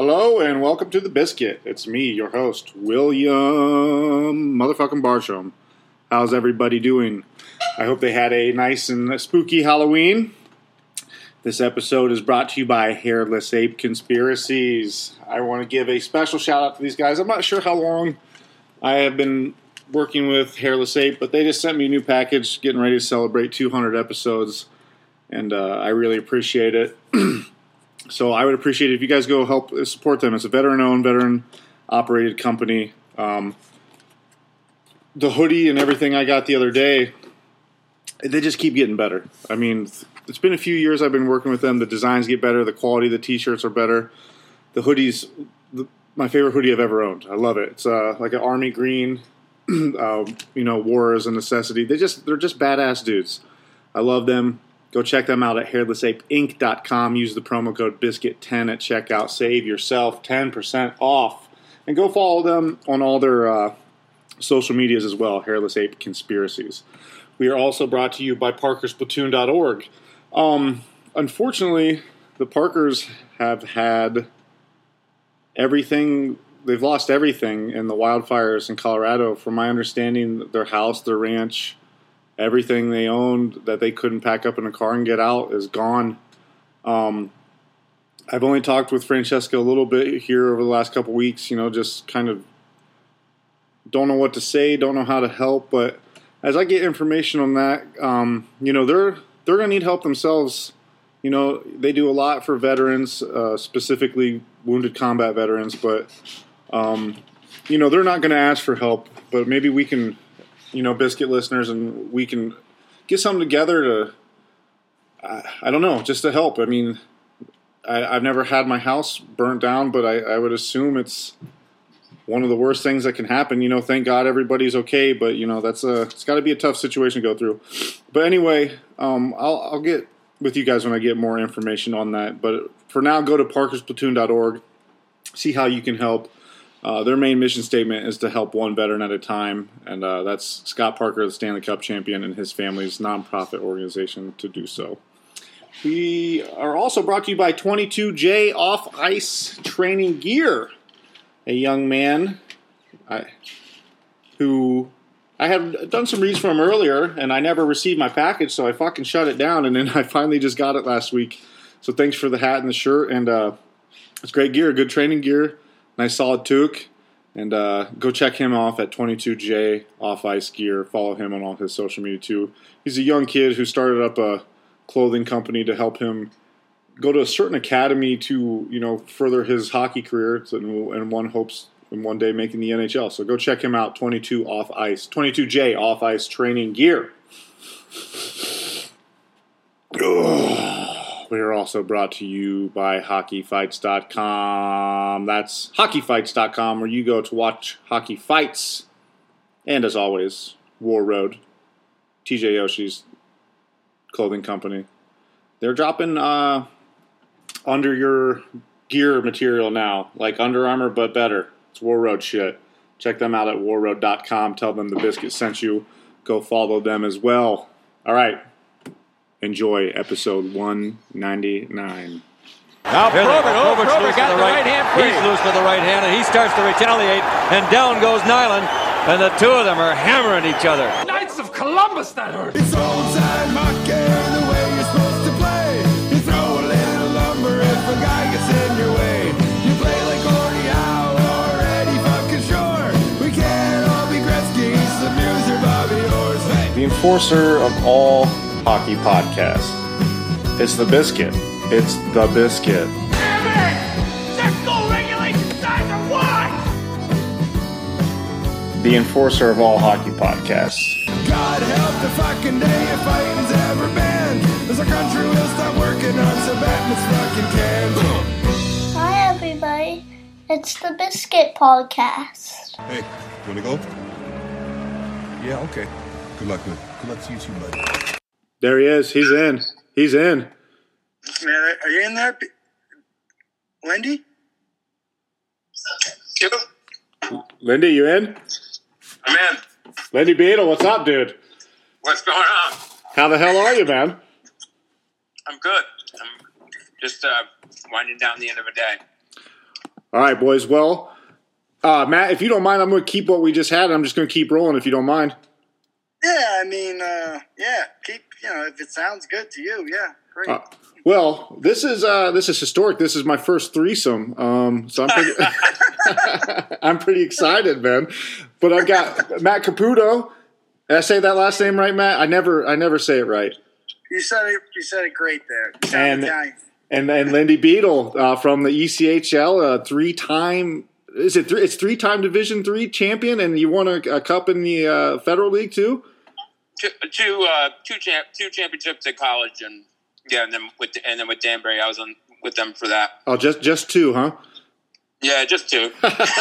Hello and welcome to The Biscuit. It's me, your host, William motherfucking Barsham. How's everybody doing? I hope they had a nice and spooky Halloween. This episode is brought to you by Hairless Ape Conspiracies. I want to give a special shout out to these guys. I'm not sure how long I have been working with Hairless Ape, but they just sent me a new package, getting ready to celebrate 200 episodes, and I really appreciate it. So I would appreciate it if you guys go help support them. It's a veteran-owned, veteran-operated company. The hoodie and everything I got the other day, they just keep getting better. I mean, it's been a few years I've been working with them. The designs get better. The quality of the T-shirts are better. The hoodies, my favorite hoodie I've ever owned. I love it. It's like an army green. War is a necessity. They're just badass dudes. I love them. Go check them out at hairlessapeinc.com. Use the promo code BISCUIT10 at checkout. Save yourself 10% off. And go follow them on all their social medias as well, Hairless Ape Conspiracies. We are also brought to you by parkersplatoon.org. Unfortunately, the Parkers have had everything. They've lost everything in the wildfires in Colorado. From my understanding, their house, their ranch, everything they owned that they couldn't pack up in a car and get out is gone. I've only talked with Francesca a little bit here over the last couple weeks, just kind of don't know what to say, don't know how to help. But as I get information on that, they're going to need help themselves. They do a lot for veterans, specifically wounded combat veterans, but, they're not going to ask for help. But maybe we can, Biscuit listeners, and we can get something together to, I don't know, just to help. I mean, I've never had my house burnt down, but I would assume it's one of the worst things that can happen. Thank God everybody's okay, but, it's got to be a tough situation to go through. But anyway, I'll get with you guys when I get more information on that. But for now, go to parkersplatoon.org, see how you can help. Their main mission statement is to help one veteran at a time, and that's Scott Parker, the Stanley Cup champion, and his family's nonprofit organization to do so. We are also brought to you by 22J Off Ice Training Gear, a young man who I had done some reads from earlier, and I never received my package, so I fucking shut it down, and then I finally just got it last week. So thanks for the hat and the shirt, and it's great gear, good training gear. Nice solid toque, and go check him off at 22J Off Ice Gear. Follow him on all his social media too. He's a young kid who started up a clothing company to help him go to a certain academy to further his hockey career, and one hopes in one day making the NHL. So go check him out. 22J Off Ice Training Gear. We are also brought to you by hockeyfights.com. That's hockeyfights.com, where you go to watch hockey fights. And as always, War Road, TJ Yoshi's clothing company. They're dropping under your gear material now, like Under Armour, but better. It's War Road shit. Check them out at warroad.com. Tell them the Biscuit sent you. Go follow them as well. All right. Enjoy episode 199. Now Probert got the right hand free. He's loose with the right hand, and he starts to retaliate, and down goes Nyland, and the two of them are hammering each other. Knights of Columbus, that hurt. It's old-time hockey, the way you're supposed to play. You throw a little lumber if a guy gets in your way. You play like Gordie Howe or Eddie fucking Shore. We can't all be Gretzky, Lemieux, or Bobby Orr. The enforcer of all hockey podcast. It's The Biscuit. It's The Biscuit. Damn it! Check goal regulation signs are what? The enforcer of all hockey podcasts. God help the fucking day if fighting's ever banned. As our country will stop working on so bad it's fucking can. Hi everybody, it's the Biscuit Podcast. Hey, you wanna go? Yeah, okay. Good luck, man. Good luck to you too, bud. There he is. He's in. He's in. Man, are you in there? Lindy? Yep. Lindy, you in? I'm in. Lindy Beadle, what's up, dude? What's going on? How the hell are you, man? I'm good. I'm just winding down the end of a day. All right, boys. Well, Matt, if you don't mind, I'm going to keep what we just had. I'm just going to keep rolling if you don't mind. Yeah, I mean, keep, if it sounds good to you, yeah, great. Well, this is historic. This is my first threesome, so I'm pretty excited, man. But I've got Matt Caputo. Did I say that last name right, Matt? I never say it right. You said it great there. You sound Italian. And Lindy Beadle from the ECHL, three-time. It's three-time Division III champion, and you won a cup in the Federal League too. Two championships at college, and and then with Danbury, I was with them for that. Oh, just two, huh? Yeah, just two.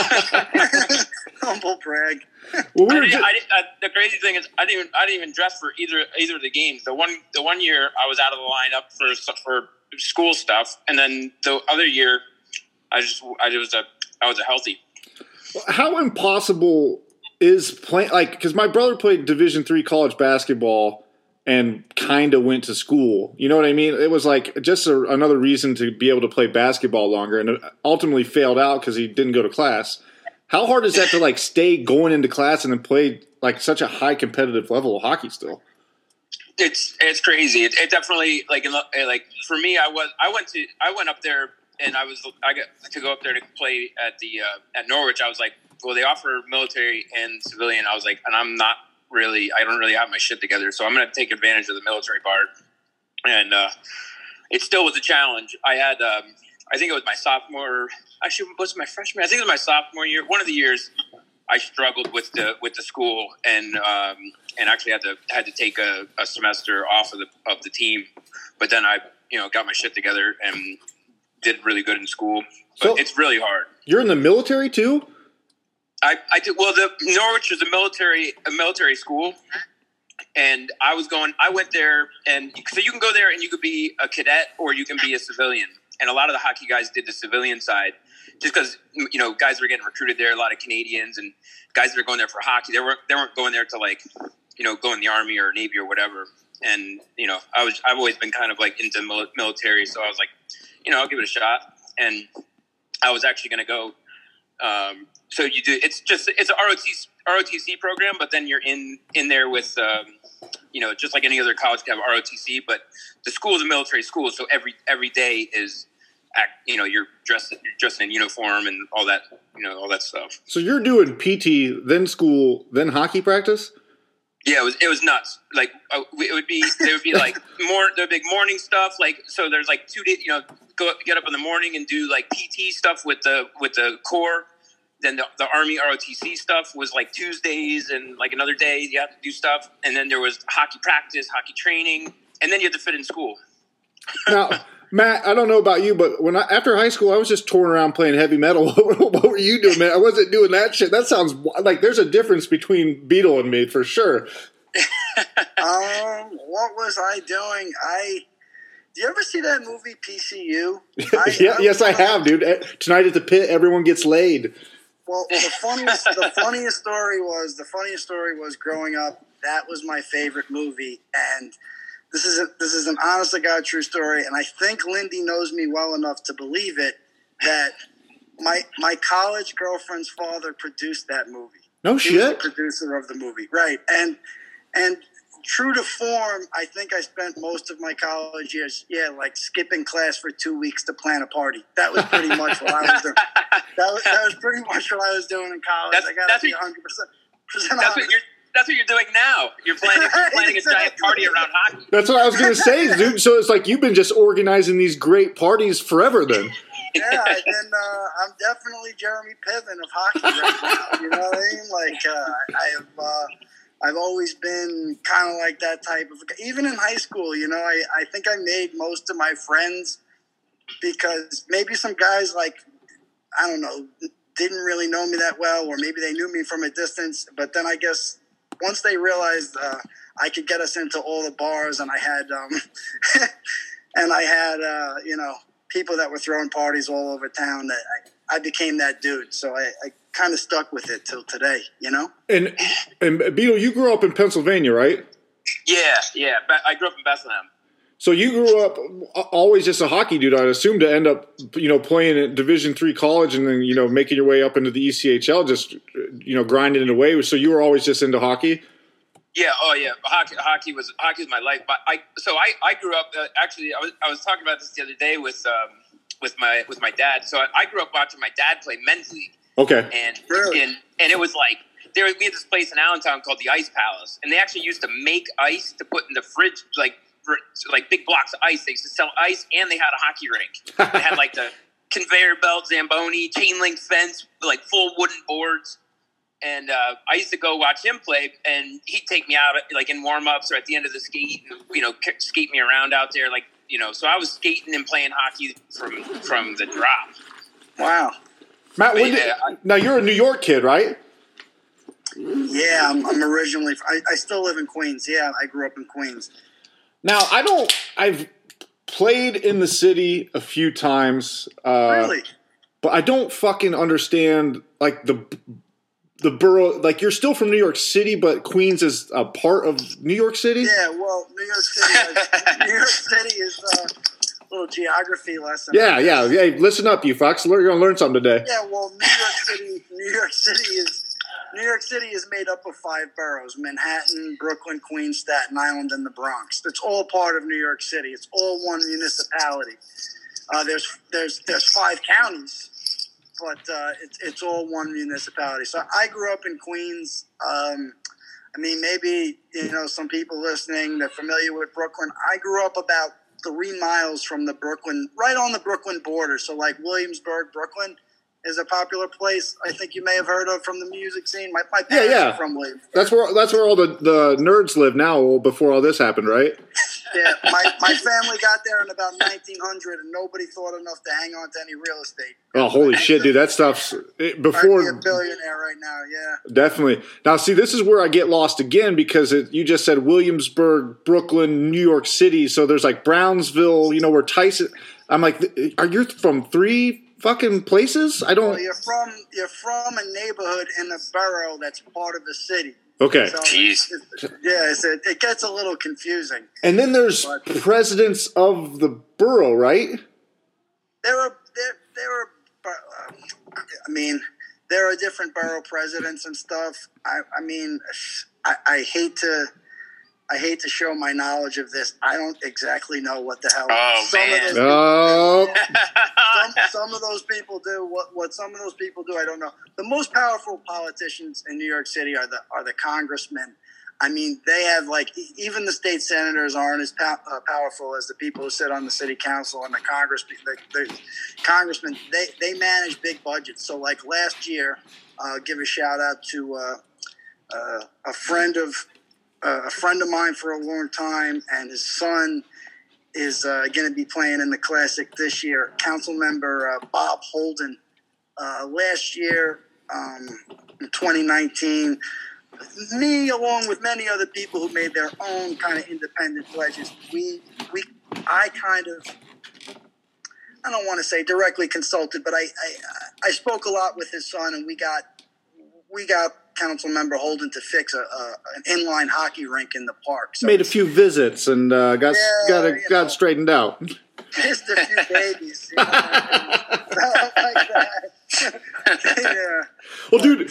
Humble brag. Well, the crazy thing is, I didn't even dress for either of the games. The one year I was out of the lineup for school stuff, and then the other year I was a healthy. How impossible is playing? Like, because my brother played Division III college basketball and kind of went to school. You know what I mean? It was like just another reason to be able to play basketball longer, and ultimately failed out because he didn't go to class. How hard is that to like stay going into class and then play like such a high competitive level of hockey still? It's crazy. It definitely like for me, I went up there and I got to go up there to play at Norwich. I was like, well, they offer military and civilian. I was like, and I don't really have my shit together, so I'm going to take advantage of the military part. And it still was a challenge. I had, I think it was my sophomore. Actually, was it my freshman? I think it was my sophomore year. One of the years, I struggled with the school, and actually had to take a semester off of the team. But then I got my shit together and did really good in school. But so it's really hard. You're in the military too? I did. Well, the Norwich is a military school, and I went there, and so you can go there and you could be a cadet or you can be a civilian. And a lot of the hockey guys did the civilian side, just because guys were getting recruited there. A lot of Canadians and guys that are going there for hockey. They weren't going there to go in the Army or Navy or whatever. And I've always been kind of like into military, so I was like, I'll give it a shot. And I was actually going to go. So you do. It's a ROTC program, but then you're in there with just like any other college can have ROTC. But the school is a military school, so every day is you're dressed in uniform and all that stuff. So you're doing PT, then school, then hockey practice. Yeah, it was nuts. Like there would be like the big morning stuff. Like so, there's like 2 days. Get up in the morning and do like PT stuff with the Corps. Then the Army ROTC stuff was like Tuesdays, and like another day you have to do stuff. And then there was hockey practice, hockey training, and then you had to fit in school. Now, Matt, I don't know about you, but after high school, I was just touring around playing heavy metal. What were you doing, man? I wasn't doing that shit. That sounds like there's a difference between Beatle and me for sure. What was I doing? Do you ever see that movie PCU? Yes, I have, dude. Tonight at the Pit, everyone gets laid. Well, the funniest story was growing up. That was my favorite movie, and this is an honest to God true story. And I think Lindy knows me well enough to believe it that my college girlfriend's father produced that movie. No shit. He was the producer of the movie, right? And true to form, I think I spent most of my college years, like skipping class for 2 weeks to plan a party. That was pretty much what I was doing. That was pretty much what I was doing in college. I got to be 100% honest. That's what you're doing now. You're planning a giant party around hockey. That's what I was going to say, dude. So it's like you've been just organizing these great parties forever then. Yeah, and then I'm definitely Jeremy Piven of hockey right now. You know what I mean? Like, I've always been kind of like that type of – even in high school, I think I made most of my friends because maybe some guys, like, I don't know, didn't really know me that well, or maybe they knew me from a distance. But then I guess once they realized I could get us into all the bars, and I had people that were throwing parties all over town, that I became that dude. So I kind of stuck with it till today, And Beetle, you grew up in Pennsylvania, right? Yeah. I grew up in Bethlehem. So you grew up always just a hockey dude, I'd assume, to end up, playing at Division III college and then, making your way up into the ECHL, just, grinding it away. So you were always just into hockey? Yeah. Oh, yeah. Hockey was my life. But I grew up. Actually, I was talking about this the other day with my dad. So I grew up watching my dad play men's league. Okay. And it was like we had this place in Allentown called the Ice Palace, and they actually used to make ice to put in the fridge, like big blocks of ice. They used to sell ice, and they had a hockey rink. They had like the conveyor belt, Zamboni, chain link fence, like full wooden boards. And I used to go watch him play, and he'd take me out like in warm ups or at the end of the skate, and skate me around out there, So I was skating and playing hockey from the drop. Wow, Matt, now you're a New York kid, right? Yeah, I'm originally. I still live in Queens. Yeah, I grew up in Queens. Now I've played in the city a few times. Really? But I don't fucking understand like the borough. Like you're still from New York City, but Queens is a part of New York City? Yeah, well, New York City is a little geography lesson. Yeah. Hey, listen up, you fucks. You're gonna learn something today. Yeah, well, New York City is made up of 5 boroughs: Manhattan, Brooklyn, Queens, Staten Island, and the Bronx. It's all part of New York City. It's all one municipality. There's 5 counties, but it's all one municipality. So I grew up in Queens. Maybe some people listening, they're familiar with Brooklyn. I grew up about 3 miles from right on the Brooklyn border. So like Williamsburg, Brooklyn is a popular place I think you may have heard of from the music scene. My parents are from Williamsburg. That's where all the nerds live now before all this happened, right? Yeah, my family got there in about 1900, and nobody thought enough to hang on to any real estate. Oh, holy shit, dude! That stuff's before. I'd be a billionaire right now. Yeah, definitely. Now, see, this is where I get lost again because you just said Williamsburg, Brooklyn, New York City. So there's like Brownsville, where Tyson. I'm like, are you from 3 fucking places? I don't. Well, you're from a neighborhood in a borough that's part of the city. Okay. So Jeez. It gets a little confusing. And then there's presidents of the borough, right? There are different borough presidents and stuff. I hate to show my knowledge of this. I don't exactly know what the hell. Some of those people do. What some of those people do, I don't know. The most powerful politicians in New York City are the congressmen. They have even the state senators aren't as powerful as the people who sit on the city council and the congressmen. They manage big budgets. So like last year, I'll give a shout out to a friend of mine for a long time, and his son is going to be playing in the Classic this year. Council member Bob Holden. Last year, in 2019, me along with many other people who made their own kind of independent pledges, I don't want to say directly consulted, but I spoke a lot with his son, and we got Council Member Holden to fix an inline hockey rink in the park. So made a few visits and got straightened out. Kissed a few babies, stuff like that. Yeah. Well, dude.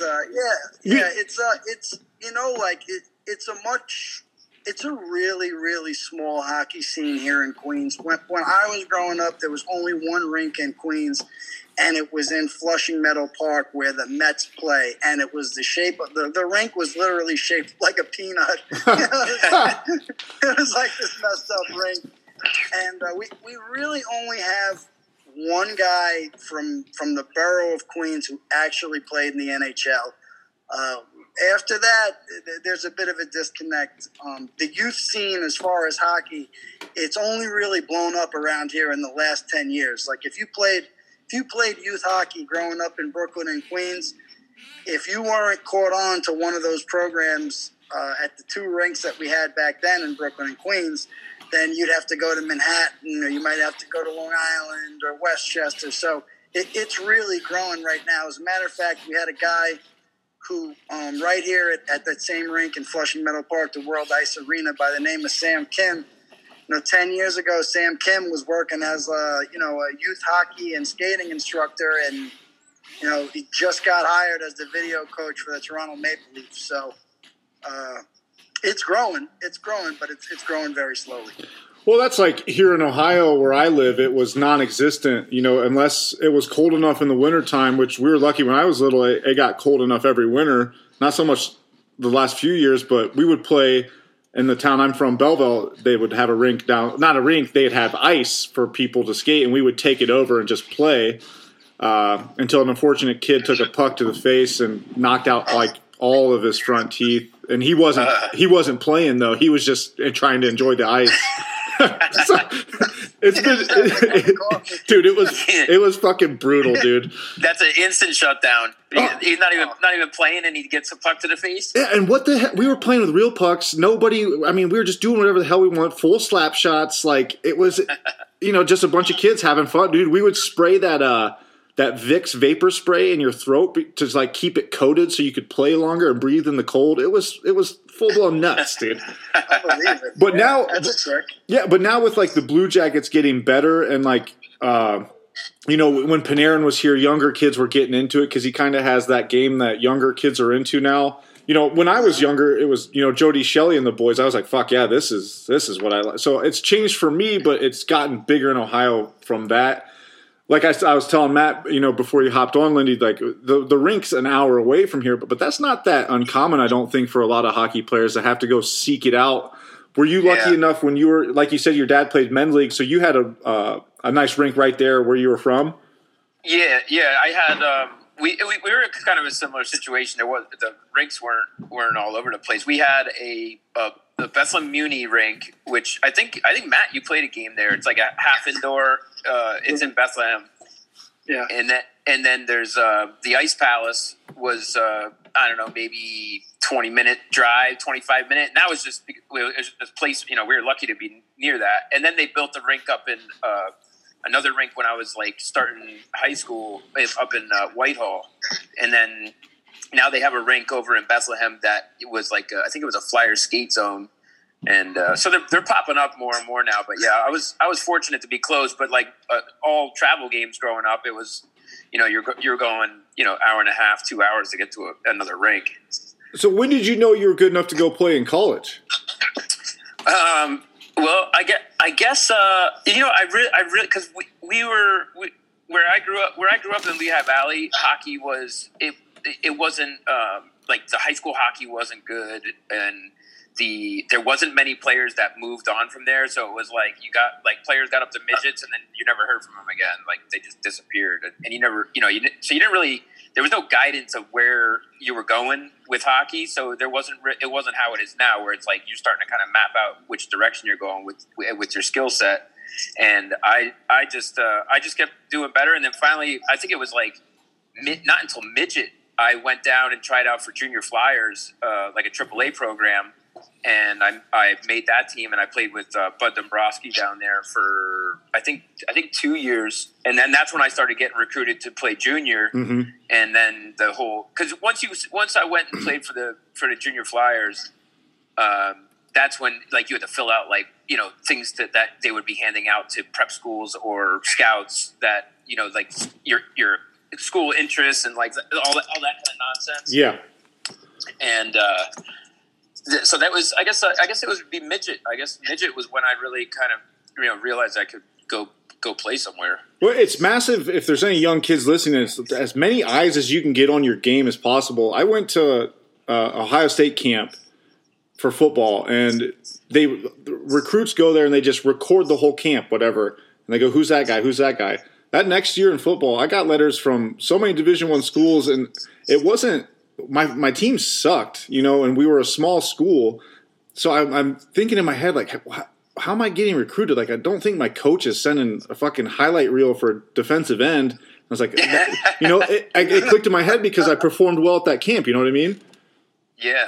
It's a really, really small hockey scene here in Queens. When I was growing up, there was only one rink in Queens, and it was in Flushing Meadow Park where the Mets play. And it was the shape of the rink was literally shaped like a peanut. It was like this messed up rink. And we really only have one guy from the borough of Queens who actually played in the NHL. After that, there's a bit of a disconnect. The youth scene, as far as hockey, it's only really blown up around here in the last 10 years. Like if you played youth hockey growing up in Brooklyn and Queens, if you weren't caught on to one of those programs at the 2 rinks that we had back then in Brooklyn and Queens, then you'd have to go to Manhattan, or you might have to go to Long Island or Westchester. So it's really growing right now. As a matter of fact, we had a guy who right here at that same rink in Flushing Meadow Park, the World Ice Arena, by the name of Sam Kim. 10 years ago, Sam Kim was working as a youth hockey and skating instructor, and he just got hired as the video coach for the Toronto Maple Leafs. So it's growing, but it's growing very slowly. Well, that's like here in Ohio where I live, it was non-existent, unless it was cold enough in the wintertime, which we were lucky when I was little. It got cold enough every winter, not so much the last few years, but we would play in the town I'm from, Belleville. They would have a rink down, not a rink, they'd have ice for people to skate, and we would take it over and just play until an unfortunate kid took a puck to the face and knocked out like all of his front teeth. And he wasn't playing though. He was just trying to enjoy the ice. So, it's been, dude. It was fucking brutal, dude. That's an instant shutdown. He's not even playing, and he gets a puck to the face. Yeah, and what the heck? We were playing with real pucks. Nobody. I mean, we were just doing whatever the hell we want. Full slap shots. Like it was, just a bunch of kids having fun, dude. We would spray that Vicks vapor spray in your throat to like keep it coated so you could play longer and breathe in the cold. It was full blown nuts, dude. I believe it. But now that's a trick. Yeah, but now with like the Blue Jackets getting better and like when Panarin was here, younger kids were getting into it because he kind of has that game that younger kids are into now. When I was younger, it was Jody Shelley and the boys. I was like, fuck yeah, this is what I like. So it's changed for me, but it's gotten bigger in Ohio from that. Like I was telling Matt, before you hopped on, Lindy, like the rink's an hour away from here, but that's not that uncommon, I don't think, for a lot of hockey players to have to go seek it out. Were you lucky enough when you were, like you said, your dad played men's league, so you had a nice rink right there where you were from? Yeah. I had we were kind of a similar situation. The rinks weren't all over the place. We had the Bethlehem Muni rink, which I think Matt, you played a game there. It's like a half indoor. It's in Bethlehem. Yeah. And then there's the Ice Palace was I don't know, maybe 20-minute drive, 25-minute, and that was just this place. We were lucky to be near that. And then they built the rink up in another rink when I was like starting high school up in Whitehall, and then now they have a rink over in Bethlehem that it was like I think it was a flyer skate zone. And so they're popping up more and more now. But yeah, I was fortunate to be close. But like all travel games growing up, it was you're going hour and a half, 2 hours to get to another rink. So when did you know you were good enough to go play in college? Well, I guess I really because we were where I grew up in Lehigh Valley. Hockey was it wasn't like the high school hockey wasn't good, and there wasn't many players that moved on from there. So it was like players got up to midgets, and then you never heard from them again. Like they just disappeared, and you never you didn't really. There was no guidance of where you were going with hockey, so it wasn't how it is now, where it's like you're starting to kind of map out which direction you're going with your skill set. And I just kept doing better, and then finally, I think it was like not until midget, I went down and tried out for Junior Flyers, like a AAA program, and I made that team, and I played with Bud Dombrowski down there for I think 2 years, and then that's when I started getting recruited to play junior, and then the whole because once I went and played for the Junior Flyers, that's when like you had to fill out like things that they would be handing out to prep schools or scouts that like your school interests and like all that kind of nonsense. Yeah, and. So that was, I guess it would be midget. I guess midget was when I really kind of, realized I could go play somewhere. Well, it's massive. If there's any young kids listening, it's as many eyes as you can get on your game as possible. I went to Ohio State camp for football, and recruits go there and they just record the whole camp, whatever, and they go, "Who's that guy? Who's that guy?" That next year in football, I got letters from so many Division I schools, and it wasn't. My team sucked, and we were a small school. So I'm thinking in my head, like, how am I getting recruited? Like, I don't think my coach is sending a fucking highlight reel for defensive end. I was like, it clicked in my head because I performed well at that camp. You know what I mean? Yeah.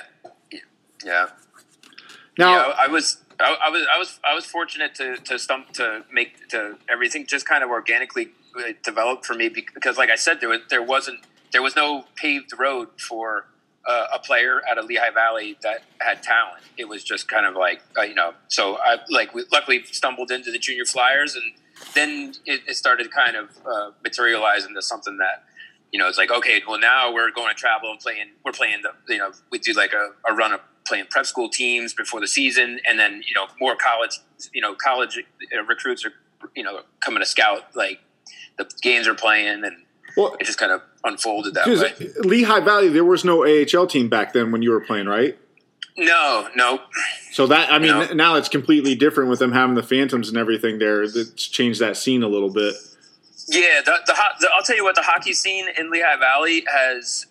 Now I was fortunate to make everything just kind of organically develop for me because, like I said, there was no paved road for a player out of Lehigh Valley that had talent. It was just kind of like, so I we luckily stumbled into the junior Flyers, and then it started kind of materialize into something that, it's like, okay, well now we're going to travel and we're playing we do like a run of playing prep school teams before the season. And then, more college recruits are, coming to scout, like the games are playing, and it just kind of unfolded that way. Lehigh Valley, there was no AHL team back then when you were playing, right? No. So that, now it's completely different with them having the Phantoms and everything there. It's changed that scene a little bit. Yeah, I'll tell you what, the hockey scene in Lehigh Valley has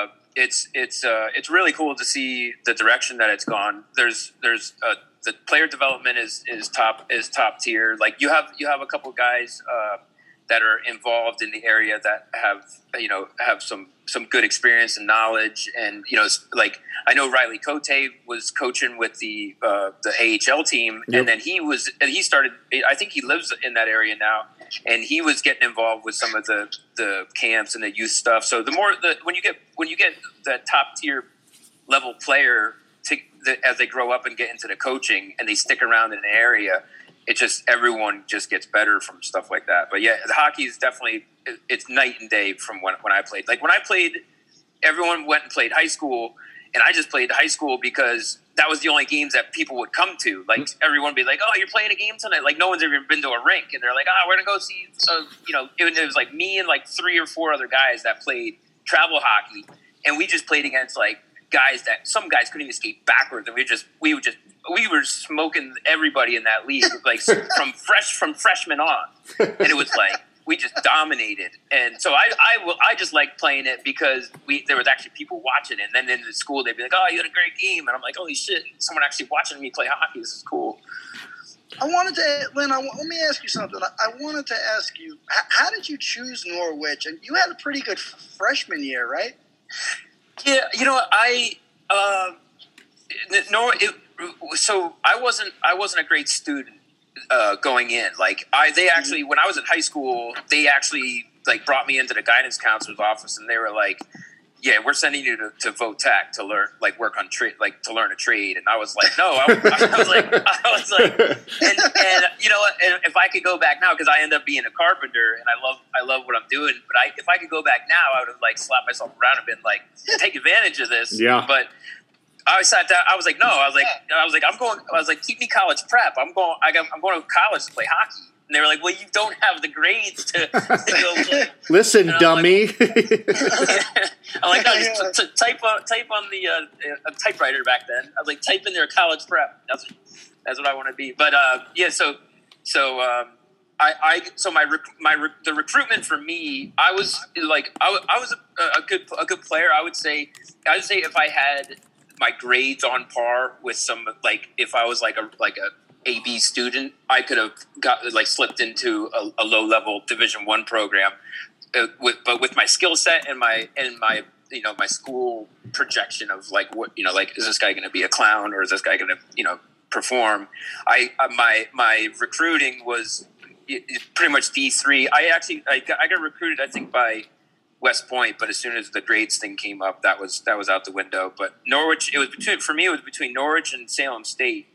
it's really cool to see the direction that it's gone. There's the player development is top tier. Like you have a couple of guys that are involved in the area that have some good experience and knowledge, and like I know Riley Cote was coaching with the AHL team, yep. And then he started. I think he lives in that area now, and he was getting involved with some of the camps and the youth stuff. So when you get that top tier level player as they grow up and get into the coaching and they stick around in an area, everyone just gets better from stuff like that. But yeah, the hockey is definitely, it's night and day from when I played. Like when I played, everyone went and played high school, and I just played high school because that was the only games that people would come to. Like everyone would be like, "Oh, you're playing a game tonight?" Like no one's ever been to a rink, and they're like, "Oh, we're gonna go see." It was like me and like 3 or 4 other guys that played travel hockey, and we just played against like guys that some guys couldn't even skate backwards, and we were smoking everybody in that league, like from freshmen on, and it was like we just dominated. And so I just like playing it because there was actually people watching it. And then in the school they'd be like, "Oh, you had a great game," and I'm like, "Holy shit, someone actually watching me play hockey! This is cool." Lynn, let me ask you something. I wanted to ask you, how did you choose Norwich? And you had a pretty good freshman year, right? Yeah, so I wasn't a great student going in. Like they actually, when I was in high school, they actually like brought me into the guidance counselor's office, and they were like, "Yeah, we're sending you to VOTEC to learn, like work on trade, like to learn a trade." And I was like, "No," I was like, and and if I could go back now, because I end up being a carpenter and I love what I'm doing, but if I could go back now, I would have like slapped myself around and been like, take advantage of this. Yeah. But I sat down. I was like, no. I was like, keep me college prep. I'm going to college to play hockey. And they were like, well, you don't have the grades to go play. Listen, dummy. I'm like, no, just type on the typewriter back then. I was like, type in there college prep. That's what I want to be. But the recruitment for me, I was like, I was a good player. I would say if I had my grades on par with some, like if I was like a AB student, I could have slipped into a low level Division I program, but with my skill set and my my school projection of like what is this guy going to be a clown or is this guy going to perform? My recruiting was pretty much D3. I got recruited, I think, by West Point, but as soon as the grades thing came up, that was out the window. But Norwich, it was between Norwich and Salem State.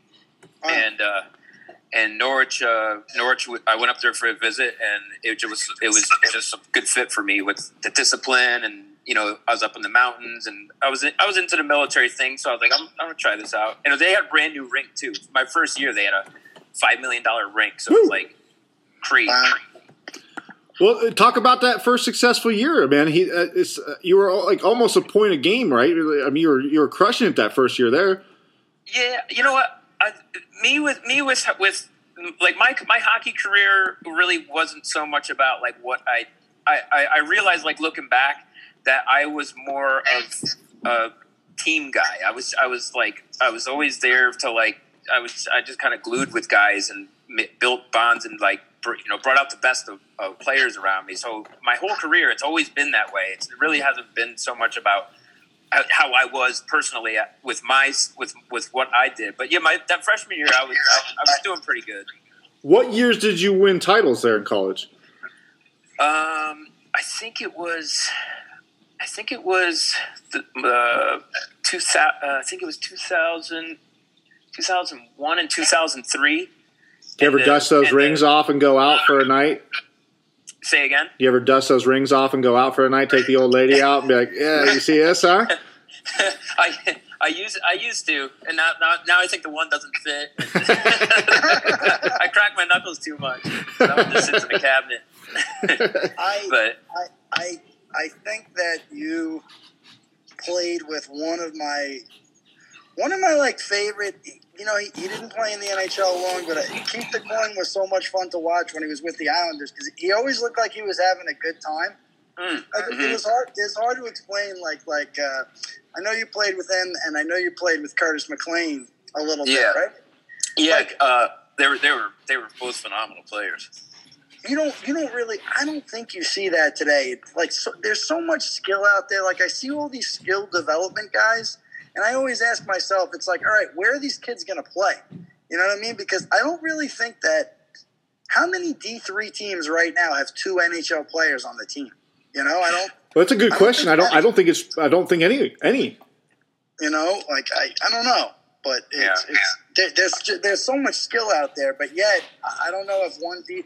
And Norwich, I went up there for a visit, and it was just a good fit for me with the discipline, and I was up in the mountains, and I was into the military thing, so I was like, I'm gonna try this out. And they had a brand new rink too. My first year, they had a $5 million rink, so it was like crazy. Well, talk about that first successful year, man. You were like almost a point a game, right? I mean, you were crushing it that first year there. Yeah, you know what? With like my hockey career really wasn't so much about like what I realized, like looking back, that I was more of a team guy. I was always there to like I just kind of glued with guys and built bonds and like brought out the best of players around me. So my whole career, it's always been that way. It really hasn't been so much about how I was personally with what I did. But yeah, that freshman year, I was doing pretty good. What years did you win titles there in college? I think it was think it was I think it was 2001 and 2003. You ever dust those rings off and go out for a night? Say again? You ever dust those rings off and go out for a night, take the old lady out and be like, yeah, you see this, huh? I used to, and now I think the one doesn't fit. I crack my knuckles too much. That one just sits in the cabinet. I think that you played with one of my like favorite. You know, he didn't play in the NHL long, but Keith DeCoing was so much fun to watch when he was with the Islanders because he always looked like he was having a good time. It was hard. It's hard to explain. Like I know you played with him, and I know you played with Curtis McLean a little bit, right? Yeah, they were both phenomenal players. You don't really. I don't think you see that today. Like, there's so much skill out there. Like, I see all these skill development guys, and I always ask myself, it's like, all right, where are these kids going to play? You know what I mean? Because I don't really think that. How many D3 teams right now have 2 NHL players on the team? You know, I don't. Well, that's a good question. I don't think any. You know, like I don't know, but there's so much skill out there, but yet I don't know if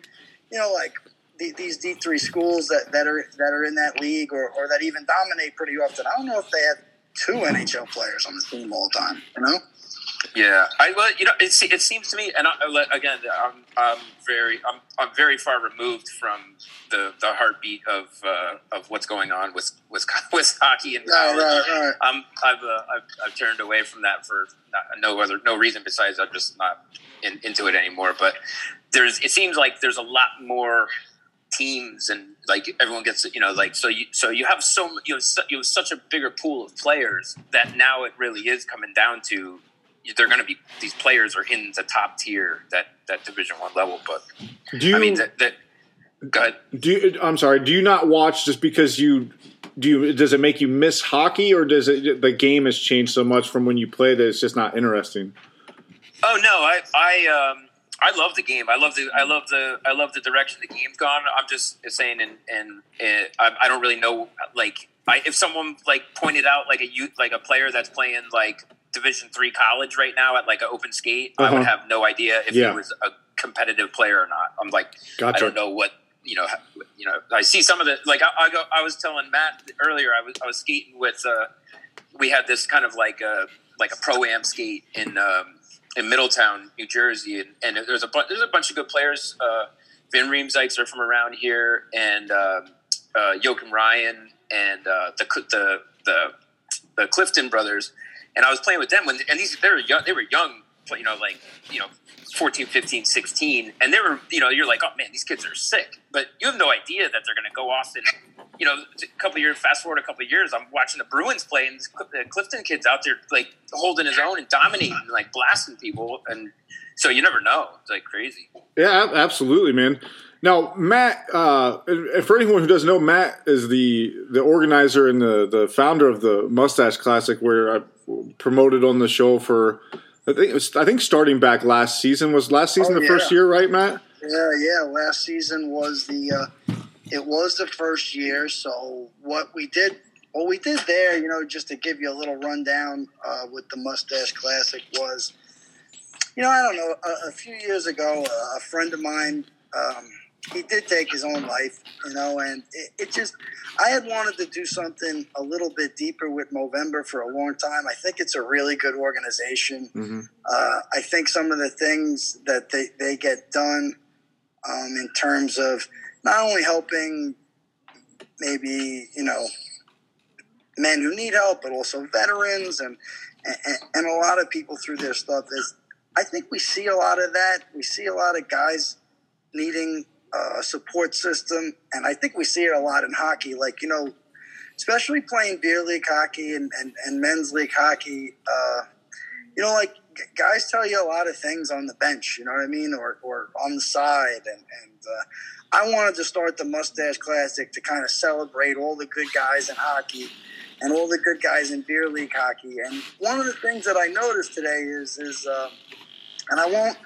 these D3 schools that are in that league or that even dominate pretty often. I don't know if they have 2 NHL players on the team all the time. You know. Yeah, it seems to me, and I'm very far removed from the heartbeat of what's going on with hockey and college. Right. I've turned away from that for no reason besides I'm just not into it anymore. But it seems like there's a lot more teams and like everyone gets so you have such a bigger pool of players that now it really is coming down to. They're going to be these players are in the top tier that Division I level, but go ahead. I'm sorry. Do you not watch just because does it make you miss hockey, or does the game has changed so much from when you play that it's just not interesting? Oh no, I love the game. I love the direction the game's gone. I'm just saying, and I don't really know. Like, if someone pointed out a player that's playing Division III college right now at an open skate, I would have no idea if he was a competitive player or not. I'm like, gotcha. I don't know what I see some of the I was telling Matt earlier. I was skating with. We had this kind of like a pro-am skate in Middletown, New Jersey, and there's a bunch of good players. Vin Riemsdykes are from around here, and Joachim Ryan and the Clifton brothers. And I was playing with them they were young, 14, 15, 16. And they were, you're like, oh man, these kids are sick. But you have no idea that they're going to go off and, fast forward a couple of years, I'm watching the Bruins play and the Clifton kid's out there holding his own and dominating, blasting people. And so you never know. It's crazy. Yeah, absolutely, man. Now, Matt, for anyone who doesn't know, Matt is the organizer and the founder of the Mustache Classic, where I promoted on the show for I think starting back last season. Was last season the first year, right, Matt? Yeah. Last season was it was the first year. So what we did there, just to give you a little rundown with the Mustache Classic was, I don't know, a few years ago, a friend of mine. He did take his own life, and it just, I had wanted to do something a little bit deeper with Movember for a long time. I think it's a really good organization. Mm-hmm. I think some of the things that they get done in terms of not only helping maybe, men who need help, but also veterans and a lot of people through their stuff is, I think we see a lot of that. We see a lot of guys needing a support system, and I think we see it a lot in hockey. Especially playing beer league hockey and men's league hockey. Guys tell you a lot of things on the bench. You know what I mean, or on the side. And I wanted to start the Mustache Classic to kind of celebrate all the good guys in hockey and all the good guys in beer league hockey. And one of the things that I noticed today is and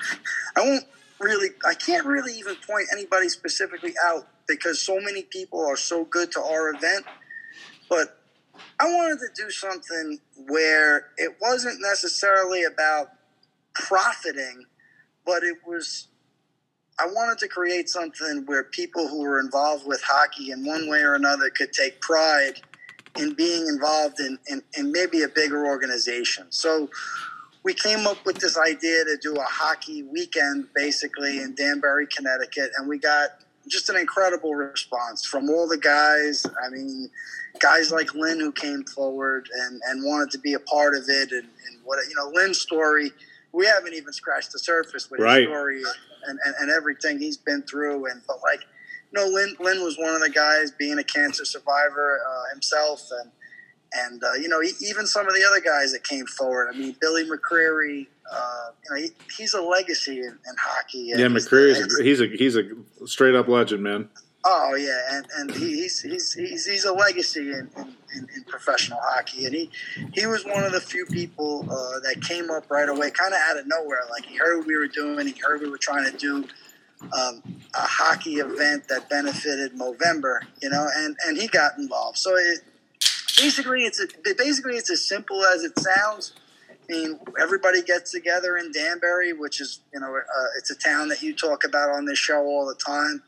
I can't really even point anybody specifically out because so many people are so good to our event. But I wanted to do something where it wasn't necessarily about profiting, but I wanted to create something where people who were involved with hockey in one way or another could take pride in being involved in maybe a bigger organization. So we came up with this idea to do a hockey weekend basically in Danbury, Connecticut, and we got just an incredible response from all the guys. I mean, guys like Lynn who came forward and wanted to be a part of it, and what, you know, Lynn's story, we haven't even scratched the surface with his story and everything he's been through. But like, you know, Lynn was one of the guys, being a cancer survivor himself, and you know, even some of the other guys that came forward. I mean, Billy McCreary, you know, he's a legacy in hockey. Yeah, McCreary, he's a straight up legend, man. Oh yeah, and he's a legacy in professional hockey, and he was one of the few people that came up right away, kind of out of nowhere. Like, he heard what we were doing, he heard we were trying to do a hockey event that benefited Movember, you know, and he got involved. So basically it's as simple as it sounds. I mean, everybody gets together in Danbury, which is, you know, it's a town that you talk about on this show all the time.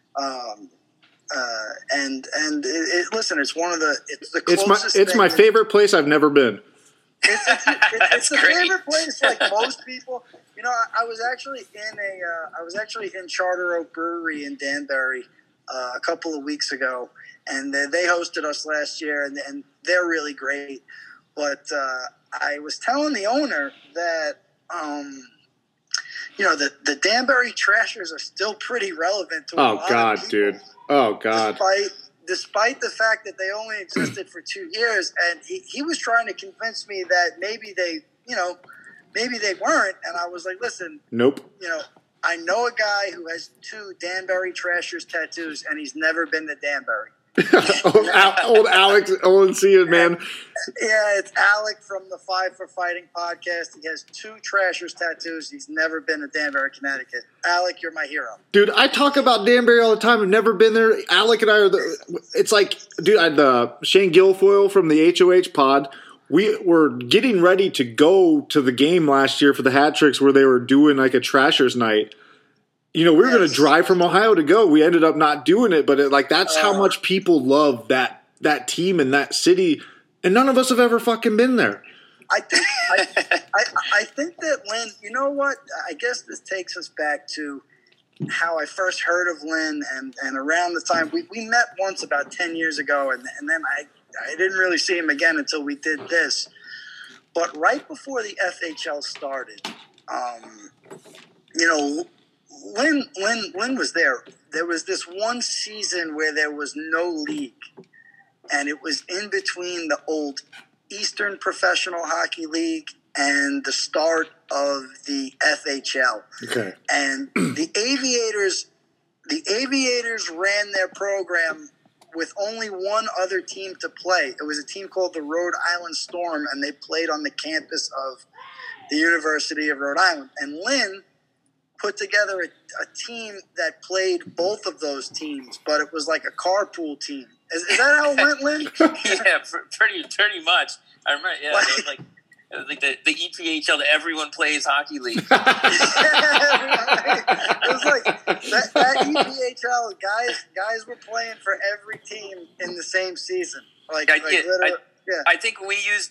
Listen, it's one of the closest. It's my favorite place I've never been. It's a favorite place, like most people. You know, I was actually in Charter Oak Brewery in Danbury a couple of weeks ago, and they hosted us last year, and they're really great. But I was telling the owner that you know, the Danbury Trashers are still pretty relevant to a lot of people. Dude. Oh, God. Despite the fact that they only existed for 2 years, and he was trying to convince me that maybe they weren't, and I was like, listen. Nope. You know, I know a guy who has 2 Danbury Trashers tattoos, and he's never been to Danbury. old Alex Olencia, man. Yeah, it's Alec from the Five for Fighting podcast. He has 2 Trashers tattoos. He's never been to Danbury, Connecticut. Alec, you're my hero. Dude, I talk about Danbury all the time. I've never been there. Alec and I are it's like, dude, the Shane Guilfoyle from the HOH pod, we were getting ready to go to the game last year for the Hat Tricks where they were doing like a Trashers night. You know, we were going to drive from Ohio to go. We ended up not doing it, but that's how much people love that team and that city, and none of us have ever fucking been there. I think that Lynn, you know what? I guess this takes us back to how I first heard of Lynn, and around the time we met once about 10 years ago, and then I didn't really see him again until we did this. But right before the FHL started, you know, Lynn was there. There was this one season where there was no league, and it was in between the old Eastern Professional Hockey League and the start of the FHL. Okay. And the Aviators ran their program with only one other team to play. It was a team called the Rhode Island Storm, and they played on the campus of the University of Rhode Island. And Lynn put together a team that played both of those teams, but it was like a carpool team. Is that how it went, Lynn? Yeah, pretty much. I remember, yeah, it was like the EPHL, the Everyone Plays Hockey League. It was like that EPHL, guys were playing for every team in the same season. I think we used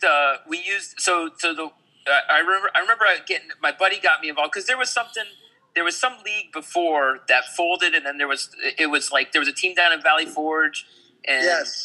I remember my buddy got me involved because there was some league before that folded, and then there was a team down in Valley Forge, and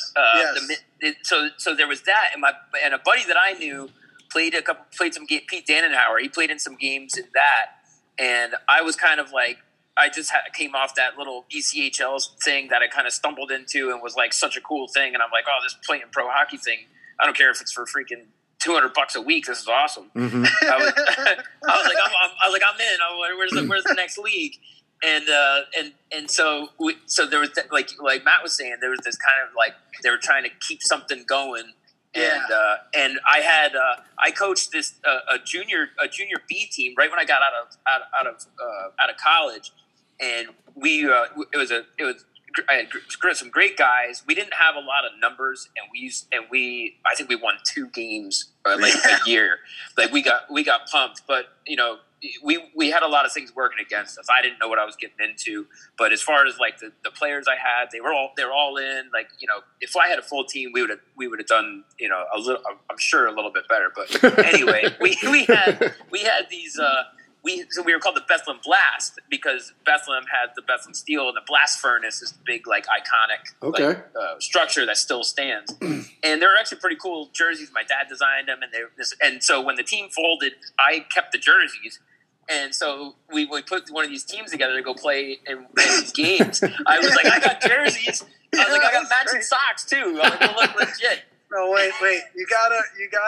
so there was that, and a buddy that I knew played some game, Pete Dannenhauer. He played in some games in that, and I was kind of like, I just came off that little ECHL thing that I kind of stumbled into and was like such a cool thing, and I'm like, oh, this playing pro hockey thing, I don't care if it's for freaking $200 a week. This is awesome. Mm-hmm. I was like, I'm in. Where's the next league? And so there was like Matt was saying, there was this kind of like they were trying to keep something going. And I coached this a junior B team right when I got out of college, and it was some great guys. We didn't have a lot of numbers, and I think we won 2 games like a year. Like we got pumped, but we had a lot of things working against us. I didn't know what I was getting into, but as far as like the players I had, they were all in. Like if I had a full team, we would have done a little. I'm sure a little bit better. But anyway, we had these. We were called the Bethlehem Blast because Bethlehem had the Bethlehem Steel, and the blast furnace is the big like iconic structure that still stands. And they were actually pretty cool jerseys. My dad designed them, and so when the team folded, I kept the jerseys. And so we put one of these teams together to go play in these games. I was like, I got jerseys. I was like, I got matching socks too. I was like, they look legit. No, wait. You gotta.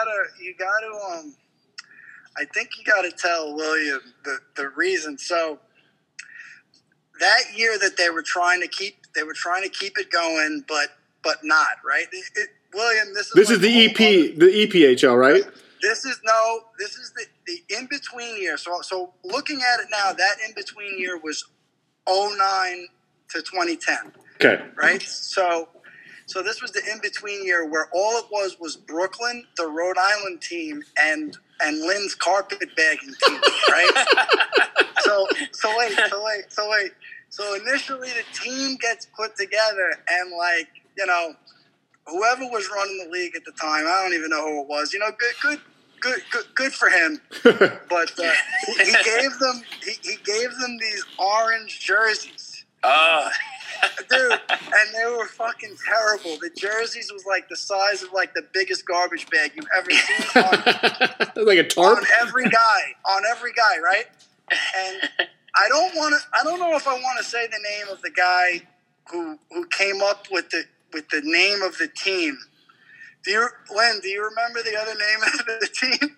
I think you got to tell William the reason. So that year that they were trying to keep it going, but not right. William, this is the EPHL, right? This is the in between year. So looking at it now, that in between year was 2009 to 2010. Okay. Right. So this was the in between year where all it was Brooklyn, the Rhode Island team, and Lynn's carpetbagging team, right? So wait. So initially the team gets put together, and whoever was running the league at the time, I don't even know who it was. Good for him. But he gave them these orange jerseys. Dude, and they were fucking terrible. The jerseys was like the size of like the biggest garbage bag you've ever seen. Like a tarp? On every guy, right? And I don't know if I want to say the name of the guy who came up with the name of the team. Lynn, do you remember the other name of the team?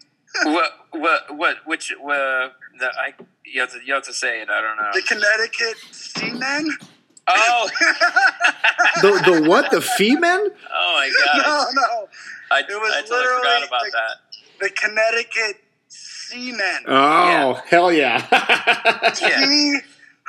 You have to say it. I don't know. The Connecticut Seamen? Oh. the what? The Fee-Men? Oh, my God. No. I totally forgot about that. The Connecticut Seamen. Oh, yeah. Hell yeah. C-Men.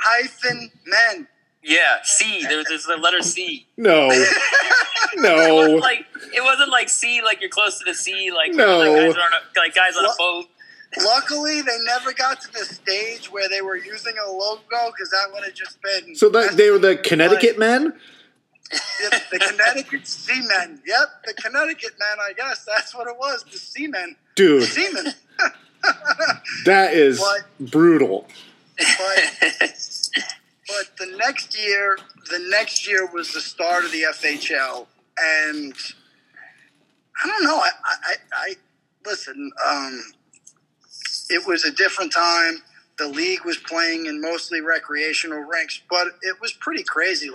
Yeah, C. There's the letter C. No. No. It wasn't like C, like you're close to the sea, like no. Guys on a boat. Luckily, they never got to the stage where they were using a logo, because that would have just been... So they were the Connecticut men? Yeah, the Connecticut Seamen. Yep, the Connecticut men, I guess. That's what it was, the Seamen. Dude. Seamen. That is brutal. But the next year was the start of the FHL, and I don't know. I listen. It was a different time. The league was playing in mostly recreational rinks, but it was pretty crazy.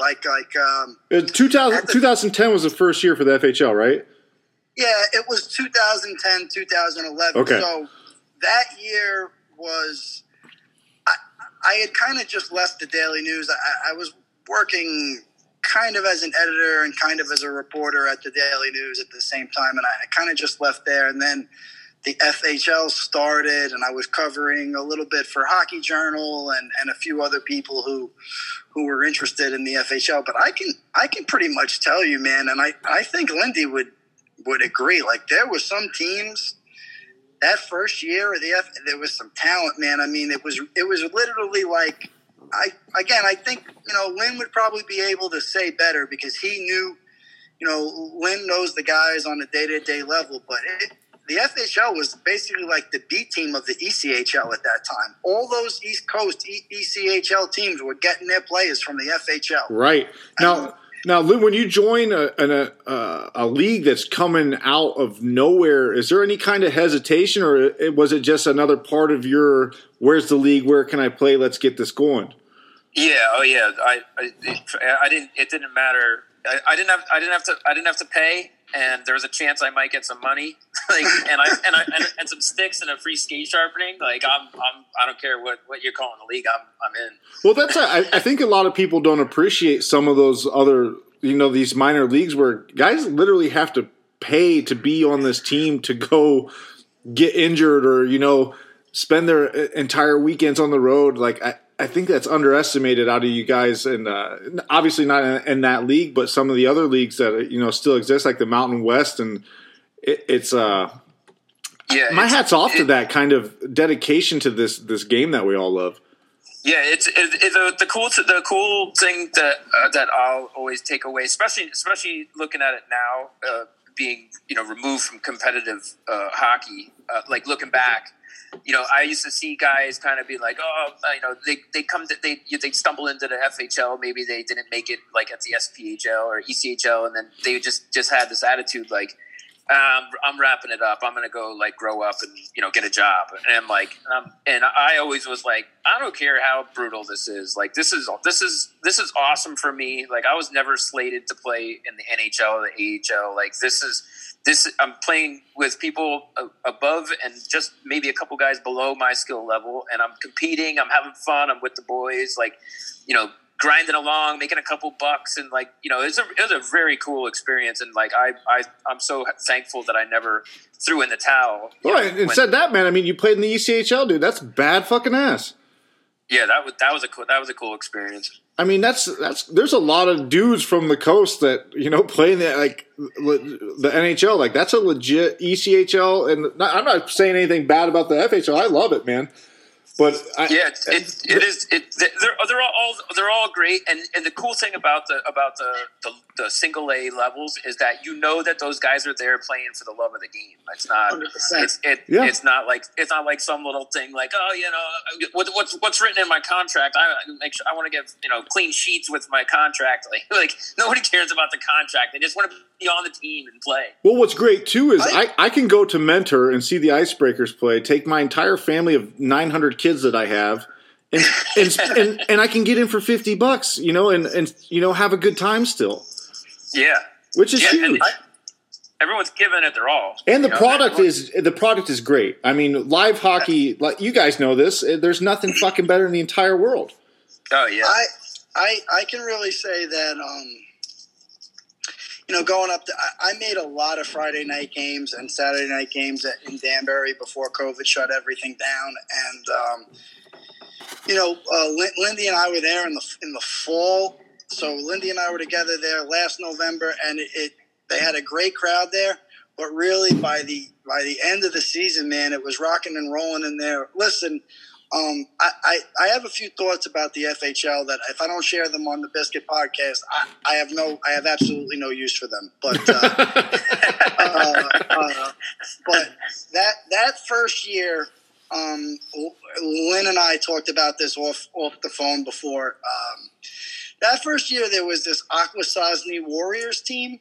2010 was the first year for the FHL, right? Yeah, it was 2010, 2011. Okay. So that year was I had kind of just left the Daily News. I was working kind of as an editor and kind of as a reporter at the Daily News at the same time, and I kind of just left there. And then the FHL started, and I was covering a little bit for Hockey Journal and a few other people who were interested in the FHL. But I can pretty much tell you, man, and I think Lindy would agree. Like, there was some teams that first year of there was some talent, man. I mean, it was literally like I think Lynn would probably be able to say better because he knew, Lynn knows the guys on a day-to-day level, but the FHL was basically like the B team of the ECHL at that time. All those East Coast ECHL teams were getting their players from the FHL. Right. Now, Lynn, when you join a league that's coming out of nowhere, is there any kind of hesitation, or was it just another part of your "where's the league? Where can I play? Let's get this going"? Yeah. Oh, yeah. I didn't. It didn't matter. I didn't have to pay, and there was a chance I might get some money, and some sticks and a free skate sharpening. Like I don't care what you're calling the league. I'm in. Well, I think a lot of people don't appreciate some of those other these minor leagues where guys literally have to pay to be on this team to go get injured or spend their entire weekends on the road. Like I think that's underestimated out of you guys, and obviously not in that league, but some of the other leagues that still exist, like the Mountain West, and it's my hat's off to that kind of dedication to this game that we all love. Yeah, it's the cool thing that I'll always take away, especially looking at it now, being removed from competitive hockey, like looking back. I used to see guys kind of be like, they stumble into the FHL, maybe they didn't make it like at the SPHL or ECHL, and then they just had this attitude like, I'm wrapping it up. I'm gonna go like grow up and get a job. And I'm like, and I always was like, I don't care how brutal this is. Like this is awesome for me. Like I was never slated to play in the NHL or the AHL. Like this. I'm playing with people above and just maybe a couple guys below my skill level, and I'm competing. I'm having fun. I'm with the boys, like grinding along, making a couple bucks, and like it was a very cool experience. And like I'm so thankful that I never threw in the towel. And said that, man. I mean, you played in the ECHL, dude. That's bad fucking ass. Yeah, that was a cool experience. I mean, that's there's a lot of dudes from the coast that play in the NHL. Like that's a legit ECHL, and I'm not saying anything bad about the FHL. I love it, man. But it is. They're all great, and the cool thing about the single A levels is that that those guys are there playing for the love of the game. It's not. 100%. It's not like some little thing like what's written in my contract. I want to get clean sheets with my contract. Like nobody cares about the contract. They just want to be on the team and play. Well, what's great too is I can go to Mentor and see the Icebreakers play. Take my entire family of 900 kids that I have, and I can get in for $50, and have a good time still. Yeah, which is huge. Everyone's giving it their all, and the product is great. I mean, live hockey, like you guys know this. There's nothing fucking better in the entire world. Oh yeah, I can really say that. Going up, I made a lot of Friday night games and Saturday night games in Danbury before COVID shut everything down. And, Lindy and I were there in the fall. So Lindy and I were together there last November, and they had a great crowd there. But really, by the end of the season, man, it was rocking and rolling in there. Listen, I have a few thoughts about the FHL that if I don't share them on the Biscuit Podcast, I have absolutely no use for them. But but that first year, Lynn and I talked about this off the phone before. That first year, there was this Akwesasne Warriors team,